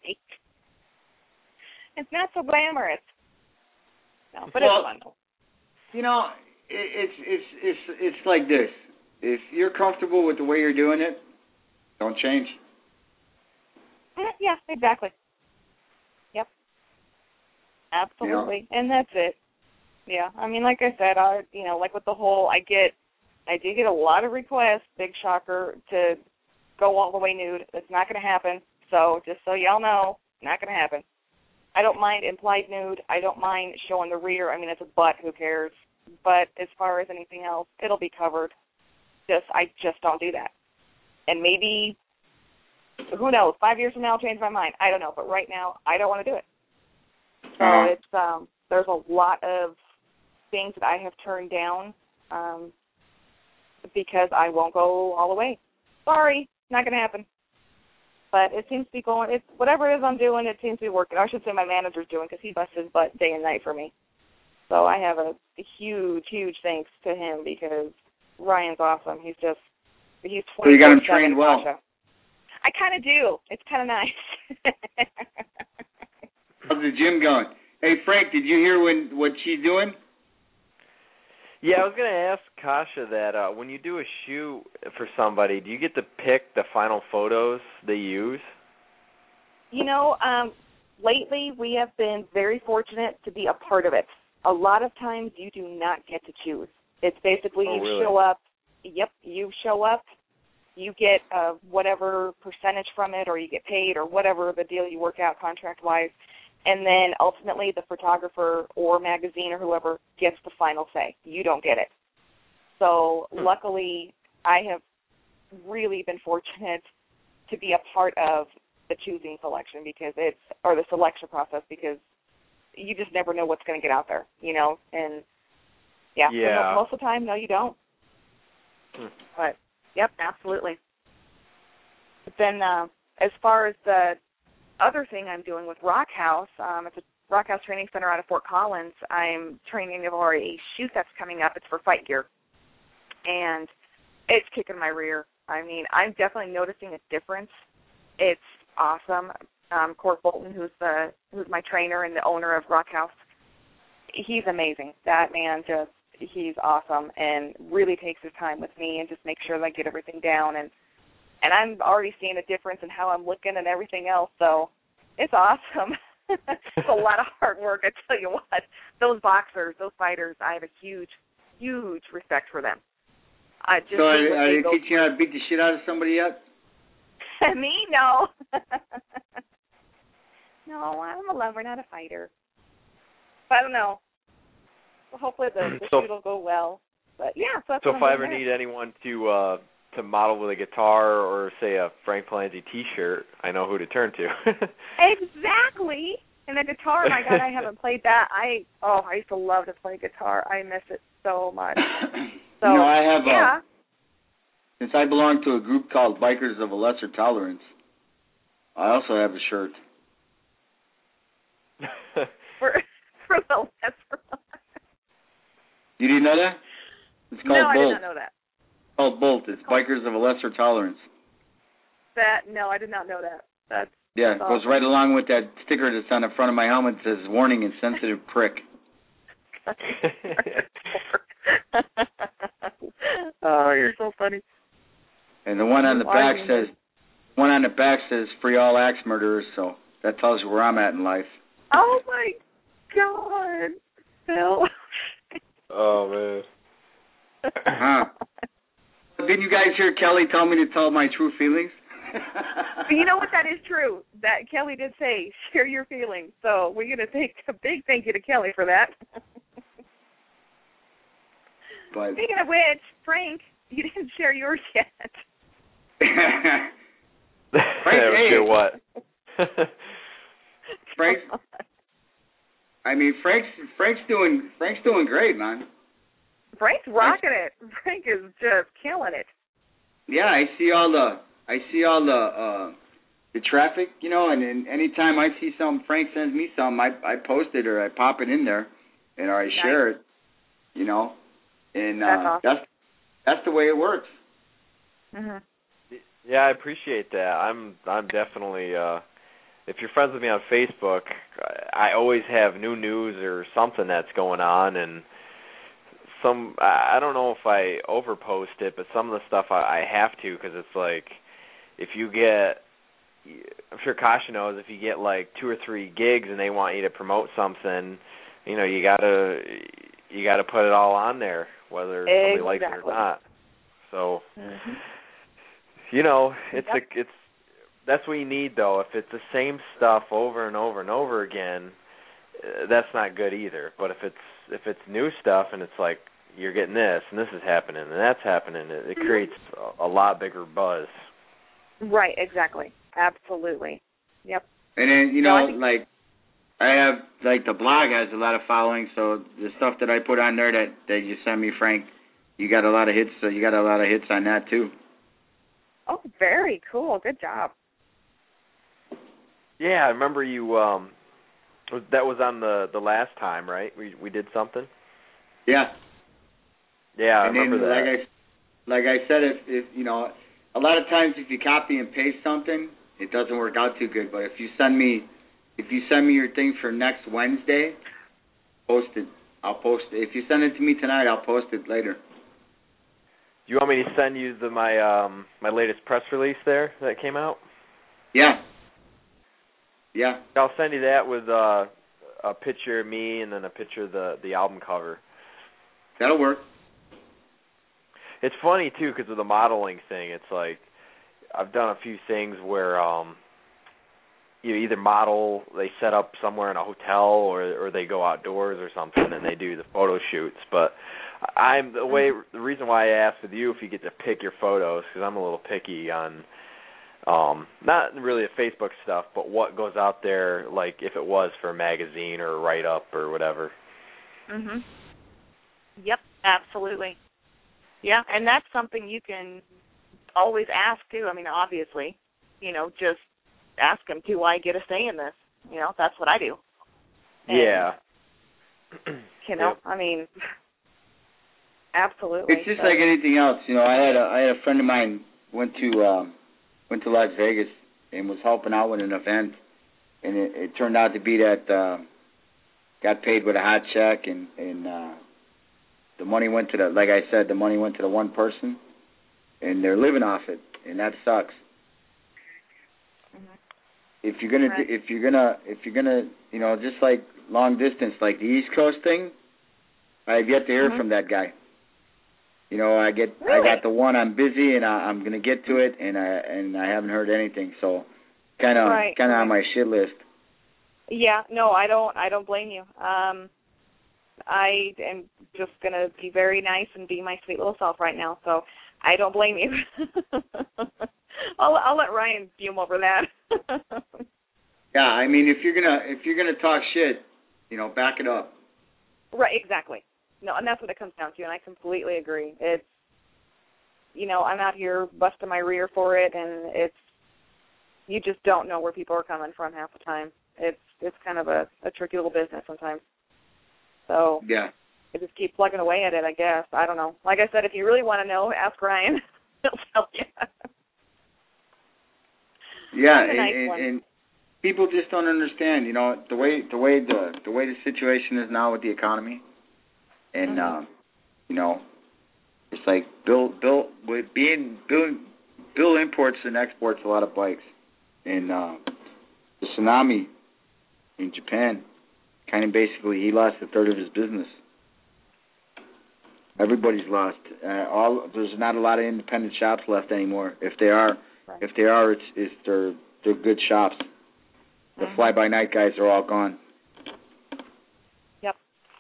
It's not so glamorous. No, but it's fun. You know, it's like this. If you're comfortable with the way you're doing it, don't change. Yeah, exactly. Yep. Absolutely. Yeah. And that's it. Yeah, I mean, like I said, like with the whole, I did get a lot of requests, big shocker, to go all the way nude. It's not going to happen. So just so y'all know, not going to happen. I don't mind implied nude. I don't mind showing the rear. I mean, it's a butt. Who cares? But as far as anything else, it'll be covered. I just don't do that. And maybe, who knows, 5 years from now I'll change my mind. I don't know. But right now, I don't want to do it. So it's there's a lot of things that I have turned down because I won't go all the way. Sorry, not going to happen. But it seems to be going, it's whatever it is I'm doing, it seems to be working. Or I should say my manager's doing because he busts his butt day and night for me. So I have a huge, huge thanks to him because Ryan's awesome. He's 24/7. So you got him trained well. I kind of do. It's kind of nice. How's the gym going? Hey, Frank, did you hear what she's doing? Yeah, I was going to ask Kasha that when you do a shoot for somebody, do you get to pick the final photos they use? You know, lately we have been very fortunate to be a part of it. A lot of times you do not get to choose. It's basically you show up. Yep, you show up. You get whatever percentage from it, or you get paid, or whatever the deal you work out contract-wise. And then ultimately the photographer or magazine or whoever gets the final say. You don't get it. So luckily I have really been fortunate to be a part of the choosing selection or the selection process, because you just never know what's going to get out there, you know. And so most of the time, no, you don't. But yep, absolutely. But then as far as the other thing I'm doing with Rock House, it's a Rock House Training Center out of Fort Collins. I'm training for a shoot that's coming up. It's for fight gear, and it's kicking my rear. I mean, I'm definitely noticing a difference. It's awesome. Court Bolton, who's my trainer and the owner of Rock House, he's amazing. That man he's awesome and really takes his time with me and just makes sure that I get everything down. And I'm already seeing a difference in how I'm looking and everything else, so it's awesome. It's a lot of hard work, I tell you what. Those boxers, those fighters, I have a huge, huge respect for them. Are they teaching you how to beat the shit out of somebody yet? Me? No. No, I'm a lover, not a fighter. But I don't know. Well, hopefully the shoot will go well. But yeah, so if I ever need anyone to model with a guitar or say a Frank Palanzi T-shirt, I know who to turn to. Exactly. And the guitar, my God, I haven't played that. I used to love to play guitar. I miss it so much. So I have since I belong to a group called Bikers of a Lesser Tolerance, I also have a shirt. for the lesser. You didn't know that? It's called No, Bolt. I did not know that. It's called Bolt. It's Bikers of a Lesser Tolerance. No, I did not know that. It goes right along with that sticker that's on the front of my helmet that says "Warning: Insensitive Prick." Oh, you're so funny. And the one on the back says "Free all axe murderers." So that tells you where I'm at in life. Oh my God, Phil. Oh man. Didn't you guys hear Kelly tell me to tell my true feelings? You know what? That is true. That Kelly did say, share your feelings. So we're going to take a big thank you to Kelly for that. But speaking of which, Frank, you didn't share yours yet. Share what? Frank's doing great, man. Frank's rocking it. Frank is just killing it. Yeah, I see all the traffic, you know, and anytime I see something, Frank sends me something, I post it or I pop it in there, and or I share it, you know, and that's awesome. that's the way it works. Mm-hmm. Yeah, I appreciate that. I'm definitely. If you're friends with me on Facebook, I always have new news or something that's going on, and I don't know if I overpost it, but some of the stuff I have to, because it's like, if you get, I'm sure Kasha knows, if you get like 2 or 3 gigs and they want you to promote something, you know, you gotta put it all on there, whether somebody likes it or not. So, you know, it's that's what you need, though. If it's the same stuff over and over and over again, that's not good either. But if it's new stuff and it's like, you're getting this and this is happening and that's happening, it creates a lot bigger buzz. Right, exactly. Absolutely. Yep. And then, you know, like, I have, like, the blog has a lot of following, so the stuff that I put on there that you send me, Frank, you got a lot of hits, so you got a lot of hits on that, too. Oh, very cool. Good job. Yeah, I remember you, that was on the last time, right? We did something? Yeah. Yeah, I remember that. Like I said, if you know, a lot of times if you copy and paste something, it doesn't work out too good. But if you send me your thing for next Wednesday, post it I'll post it. If you send it to me tonight, I'll post it later. You want me to send you my my latest press release there that came out? Yeah. Yeah. I'll send you that with a picture of me and then a picture of the album cover. That'll work. It's funny too because of the modeling thing. It's like I've done a few things where you either model, they set up somewhere in a hotel, or they go outdoors or something and they do the photo shoots. But the reason why I asked with you if you get to pick your photos, because I'm a little picky on not really the Facebook stuff, but what goes out there, like if it was for a magazine or a write-up or whatever. Mhm. Yep, absolutely. Yeah, and that's something you can always ask too. I mean, obviously, just ask them, do I get a say in this? That's what I do. And, yeah. Yep. I mean, absolutely. It's just like anything else. I had a friend of mine went to Las Vegas and was helping out with an event, and it turned out to be that got paid with a hot check, and the money went to the money went to the one person, and they're living off it, and that sucks. If you're gonna, just like long distance, like the East Coast thing, I have yet to hear from that guy. I got the one. I'm busy, and I'm gonna get to it, and I haven't heard anything. So, kind of on my shit list. Yeah, no, I don't blame you. I am just gonna be very nice and be my sweet little self right now. So I don't blame you. I'll let Ryan fume over that. Yeah, I mean, if you're gonna talk shit, back it up. Right, exactly. No, and that's what it comes down to, and I completely agree. It's, I'm out here busting my rear for it, and you just don't know where people are coming from half the time. It's kind of a tricky little business sometimes. So yeah, I just keep plugging away at it, I guess. I don't know. Like I said, if you really want to know, ask Ryan. He'll tell you. Yeah, and people just don't understand, the way the situation is now with the economy, and it's like Bill imports and exports a lot of bikes, and the tsunami in Japan, kind of basically he lost a third of his business. Everybody's lost. There's not a lot of independent shops left anymore. If they are, they're good shops. The fly-by-night guys are all gone. Yep.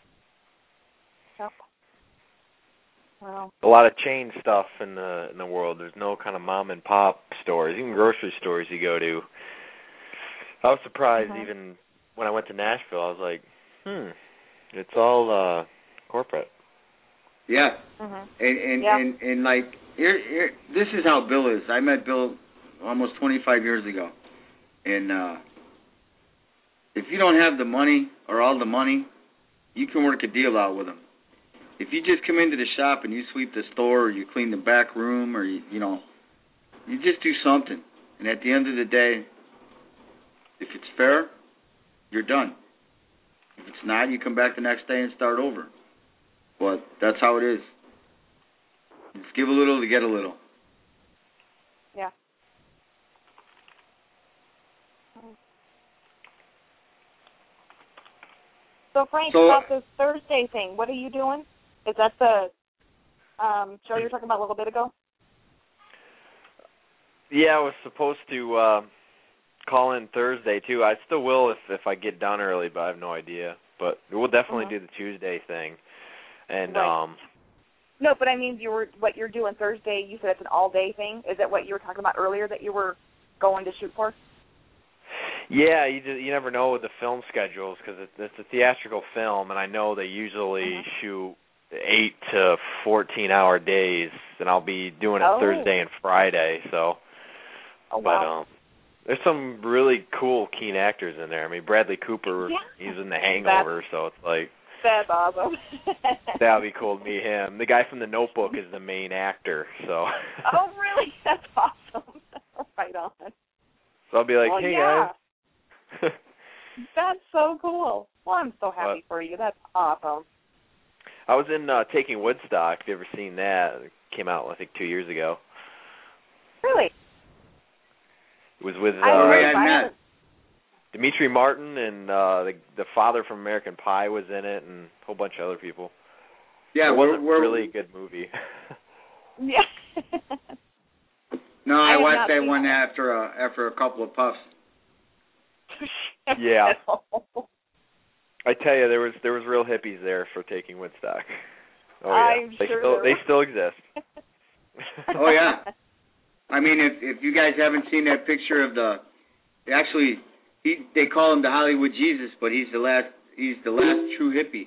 Well, a lot of chain stuff in the world. There's no kind of mom and pop stores, even grocery stores you go to. I was surprised even when I went to Nashville. I was like, it's all corporate. Yeah. And like here, this is how Bill is. I met Bill almost 25 years ago, and if you don't have the money or all the money, you can work a deal out with him. If you just come into the shop and you sweep the store, or you clean the back room, or you just do something, and at the end of the day, if it's fair, you're done. If it's not, you come back the next day and start over. But that's how it is. Just give a little to get a little. Yeah. So, Frank, about this Thursday thing, what are you doing? Is that the show you were talking about a little bit ago? Yeah, I was supposed to call in Thursday, too. I still will if I get done early, but I have no idea. But we'll definitely do the Tuesday thing. And No, but I mean, what you're doing Thursday, you said it's an all-day thing. Is that what you were talking about earlier that you were going to shoot for? Yeah, you never know with the film schedules because it's a theatrical film, and I know they usually shoot 8 to 14-hour days, and I'll be doing it Thursday and Friday. So, but there's some really cool, keen actors in there. I mean, Bradley Cooper, he's in The Hangover, so it's like that's awesome. That would be cool to meet him. The guy from The Notebook is the main actor, so. Oh, really? That's awesome. Right on. So I'll be like, hey, guys. That's so cool. Well, I'm so happy for you. That's awesome. I was in Taking Woodstock. Have you ever seen that? It came out, I think, 2 years ago. Really? It was with Dimitri Martin, and the father from American Pie was in it, and a whole bunch of other people. Yeah, it wasn't really a good movie. Yeah. No, I watched that one after a couple of puffs. Yeah. I tell you, there was real hippies there for Taking Woodstock. Oh yeah, they still exist. Oh yeah. I mean, if you guys haven't seen that picture of they call him the Hollywood Jesus, but he's the last true hippie.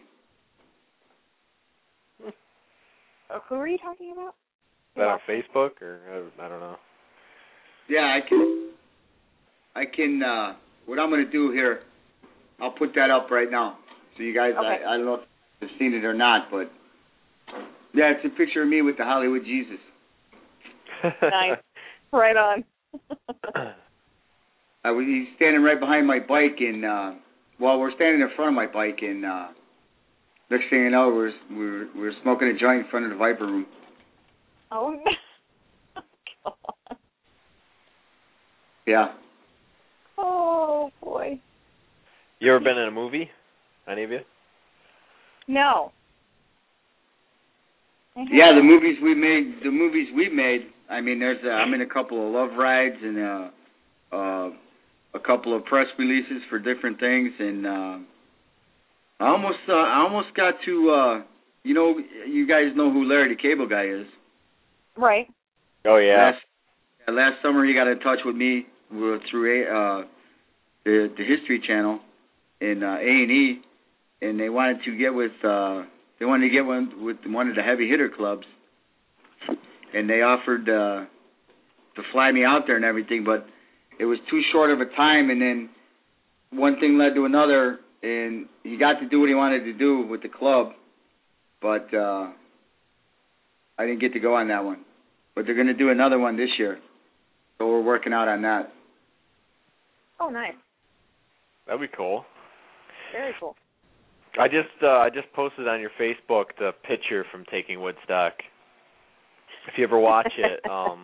Who are you talking about? Is that on Facebook or I don't know. Yeah, I can. What I'm going to do here, I'll put that up right now, so you guys. Okay. I don't know if you've seen it or not, but yeah, it's a picture of me with the Hollywood Jesus. Nice, right on. He's standing right behind my bike, and we're standing in front of my bike, and next thing you know, we're smoking a joint in front of the Viper Room. Oh no! God. Yeah. Oh boy. You ever been in a movie? Any of you? No. Yeah, the movies we made. I mean, I'm in a couple of love rides and a couple of press releases for different things, and I almost got to you guys know who Larry the Cable Guy is. Right. Oh yeah. Last summer he got in touch with me through the History Channel in A&E, and they wanted to get with one of the heavy hitter clubs, and they offered to fly me out there and everything, but it was too short of a time, and then one thing led to another, and he got to do what he wanted to do with the club, but I didn't get to go on that one. But they're going to do another one this year, so we're working out on that. Oh, nice. That'd be cool. Very cool. I just posted on your Facebook the picture from Taking Woodstock. If you ever watch it,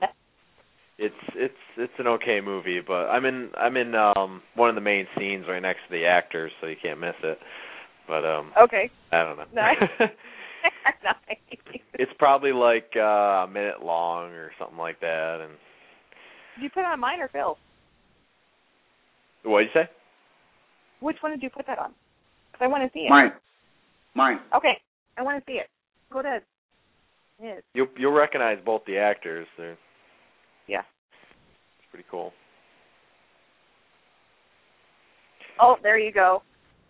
it's an okay movie, but I'm in one of the main scenes right next to the actors, so you can't miss it. But okay. I don't know. Nice. Nice. It's probably like a minute long or something like that. And did you put it on mine or Phil's? What did you say? Which one did you put that on? Because I want to see it. Mine. Okay, I want to see it. Go ahead. Yes. You'll recognize both the actors. Yeah. It's pretty cool. Oh, there you go.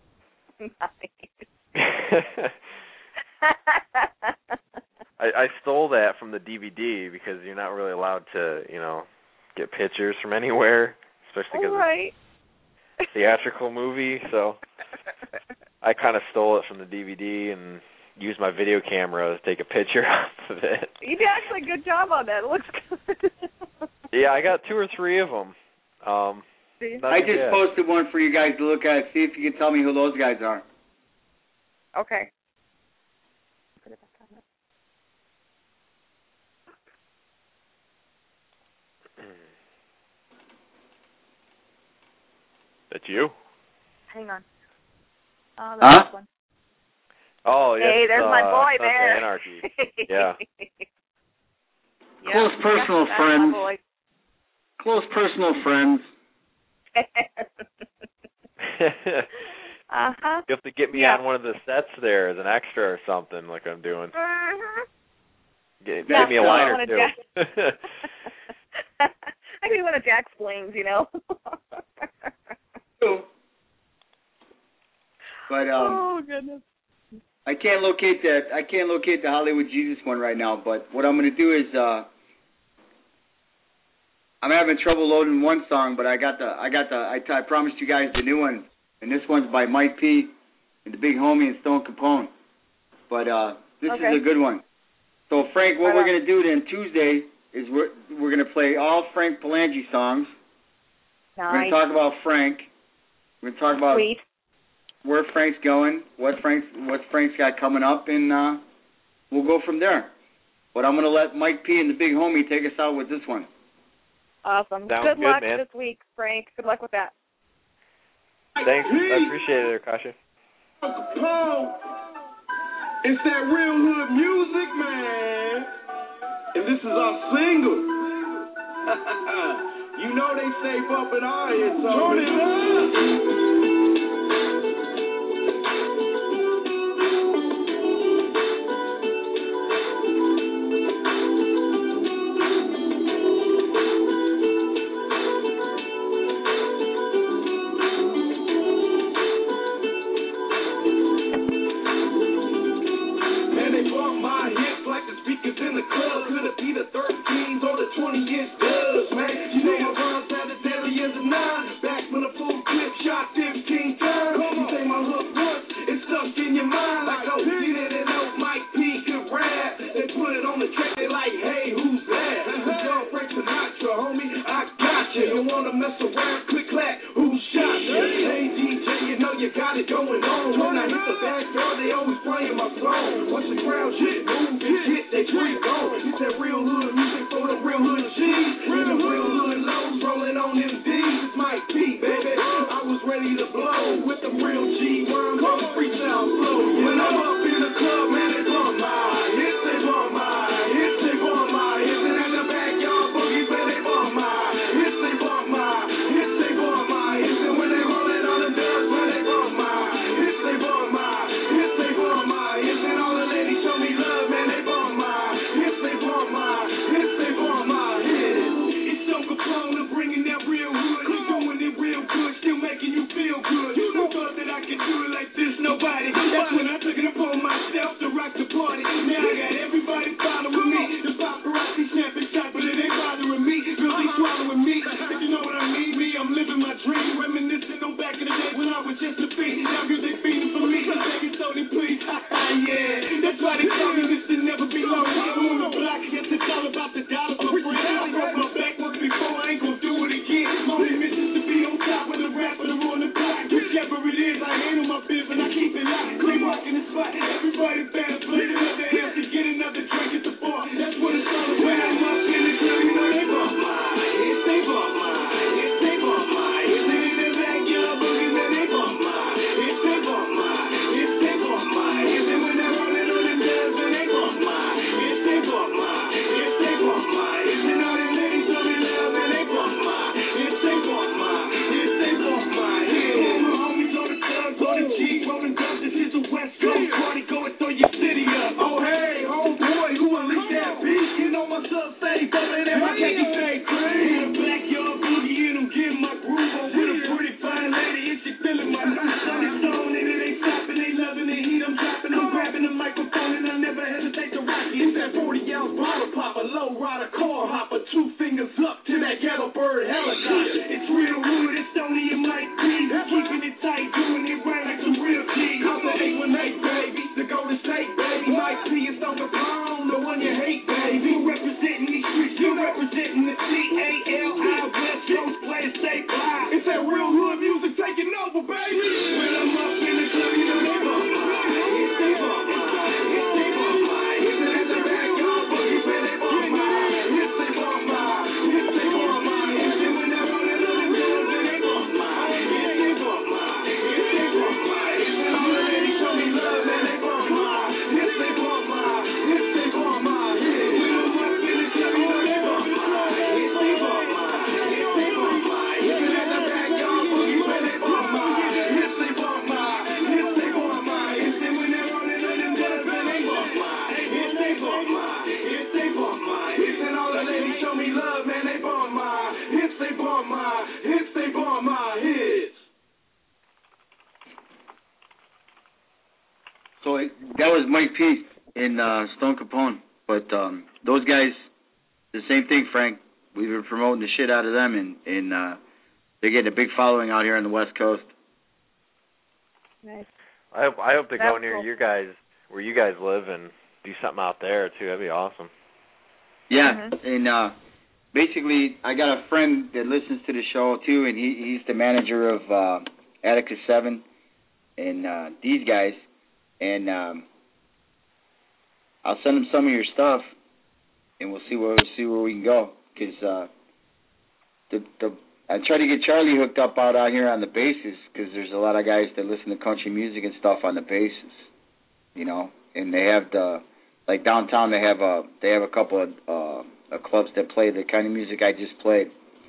I stole that from the DVD because you're not really allowed to, get pictures from anywhere, especially because it's a theatrical movie. So I kind of stole it from the DVD and used my video camera to take a picture of it. You did actually a good job on that. It looks good. Yeah, I got 2 or 3 of them. I just posted one for you guys to look at. See if you can tell me who those guys are. Okay. That's you? Hang on. Oh, that's this one. Oh, yeah. Hey, there's my boy Sons there. of Anarchy. Yeah. Close personal friends. Close personal friends. Uh-huh. You have to get me on one of the sets there as an extra or something like I'm doing. Uh-huh. Give me a line or two. I could be one of Jack's flames, But oh goodness. I can't locate the Hollywood Jesus one right now, but what I'm going to do is I'm having trouble loading one song, but I promised you guys the new one, and this one's by Mike P. and the Big Homie and Stone Capone. But this is a good one. So Frank, what we're going to do then Tuesday is we're going to play all Frank Palangi songs. Nice. We're going to talk about Frank. We're going to talk about where Frank's going, what Frank's got coming up, and we'll go from there. But I'm going to let Mike P. and the big homie take us out with this one. Awesome. Sounds good luck man. this week, Frank. Good luck with that. Thanks. I appreciate it, Akasha. It's that real hood music, man. And this is our single. You know they safe up in our head, so turn it up. In the club, could it be the 13s or the 20-inch dubs, man? You know my rhymes had the deadly as a 9. Back when a full clip shot 15 times. You say my hook once, it's stuck in your mind. Like, oh, you didn't know Mike P could rap. They put it on the track, they like, hey, who's that? Young Frank Sinatra, homie, I got you. You wanna mess around, click, clack, who shot you? Hey, DJ, you know you got it going on. When I hit the back door, they always playing my song. Once the crowd shit move, shit, they creep on. It's that real hood music for the real hood cheese. And the real hood lows rolling on them D's. It's Mike P, baby. I was ready to blow with the real G worm on the freestyle flow. When I'm up in the club, man, they bump my hits, they bump my hits, they bump my hits. And at the backyard boogies, man, they bump my hits, they bump my hits, they bump my hits. And when they rolling on the dubs, man, they bump my hits, they bump my hits, they bump my hits. And all the ladies show me love, man, they bump my hits, they bump my hits, they bump my hits. It's so Capone, I'm bringing that real hood. You're doing it real good, still making you feel good. You thought that I could do it like this, nobody. That's when I took it upon myself to rock the party. Now I got everybody following me. The paparazzi snapping shots, but it ain't bothering me. Really swallowing me. If you know what I mean, me, I'm living my dream. Reminiscing on back in the days when I was just a fiend. Now music feeding for me. Baby, Tony, please. Yeah, that's why they call me Mr. Never Be Low. I'm on the block, yes, it's all about the dollar for free. I broke my back once before, I ain't gonna do it again. My only mission is to be on top of the rapper, I'm on the block. Whichever it is, I handle my biz and I keep it locked. They walking the spot, everybody better play another half to get another drink at the bar. That's what it's all about. I'm up in the club, you know they bump my hits, they bump my hits, they bump my hits. And in the backyard boogies, man, they bump my hits, they bump my hits, they bump my hits. And when they're rolling on them dubs, man, they bump my hits, they bump my hits, they bump my hits. And all them ladies show me love, man, they bump my hits, they bump my hits, they bump my hits. All my homies on the clubs, on the G, rolling dubs, this is a West Coast party, go and throw your city up. Oh, hey, homeboy, who unleashed that beat? You know my sub say, bubbling in my khaki say cream. In the backyard boogie, and I'm getting my groove on with a pretty fine lady, and she feeling my new sunny stone, and it ain't stopping, they loving the heat, I'm dropping, I'm grabbing the microphone, and I never hesitate to rock it. It's that 40-ounce bottle popper, low rider, car hopper, 2 fingers up to that yellow bird helicopter. It's real hood, it's Tony and Mike P, keeping it tight, doing it right like some real G. I'm the 818, baby, the Golden State, baby. Mike P is on the phone, the one you hate, baby. You representing these streets, you representing the C-A-L-I, West Coast, play it safe, fly. It's that real hood music taking over, baby. When I'm up in the club, you know they bump my hits, they bump my hits, they bump my hits. And at the backyard boogies, man, they bump my hits, they bump my hits, they bump my hits. And when they're rolling on the dubs, man, they bump my hits, they bump my hits, they bump my hits. And all the ladies show me love, man, they bump my hits, they bump my hits, they bump my hits. When I'm up in the club, you know they bump my hits, they bump my hits, they bump my hits. And at the backyard boogies, man, they bump my hits, they bump my hits, they bump my hits. And when they're rolling on them dubs, man, they bump my hits, they bump my hits, they bump my hits. And all the ladies show me love, man, they bump my hits, they bump my hits, they bump my hits. So that was Mike P. and Stone Capone. But those guys, the same thing, Frank. We've been promoting the shit out of them, and they're getting a big following out here on the West Coast. Nice. I hope to go near cool. you guys, where you guys live, and do something out there too. That'd be awesome. Yeah, and basically, I got a friend that listens to the show too, and he's the manager of Attica 7, and these guys, and I'll send them some of your stuff, and we'll see where we can go. Because I try to get Charlie hooked up out here on the basses, because there's a lot of guys that listen to country music and stuff on the basses, you know. And they have like downtown, they have a couple of clubs that play the kind of music I just played.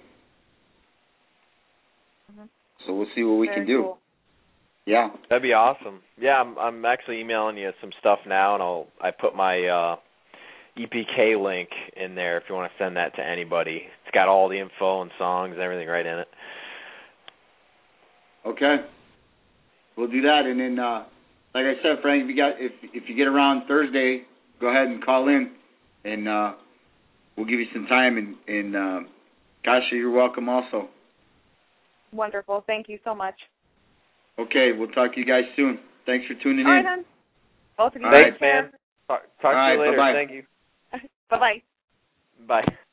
Mm-hmm. So we'll see what we can do. Cool. Yeah, that'd be awesome. Yeah, I'm actually emailing you some stuff now, and I put my EPK link in there if you want to send that to anybody. It's got all the info and songs and everything right in it. Okay, we'll do that, and then like I said, Frank, if you get around Thursday, go ahead and call in, and we'll give you some time. And Kasha, you're welcome also. Wonderful. Thank you so much. Okay, we'll talk to you guys soon. Thanks for tuning in. All right, then. Both of you. Thanks, man. Talk to you later. Bye-bye. Thank you. Bye-bye. Bye.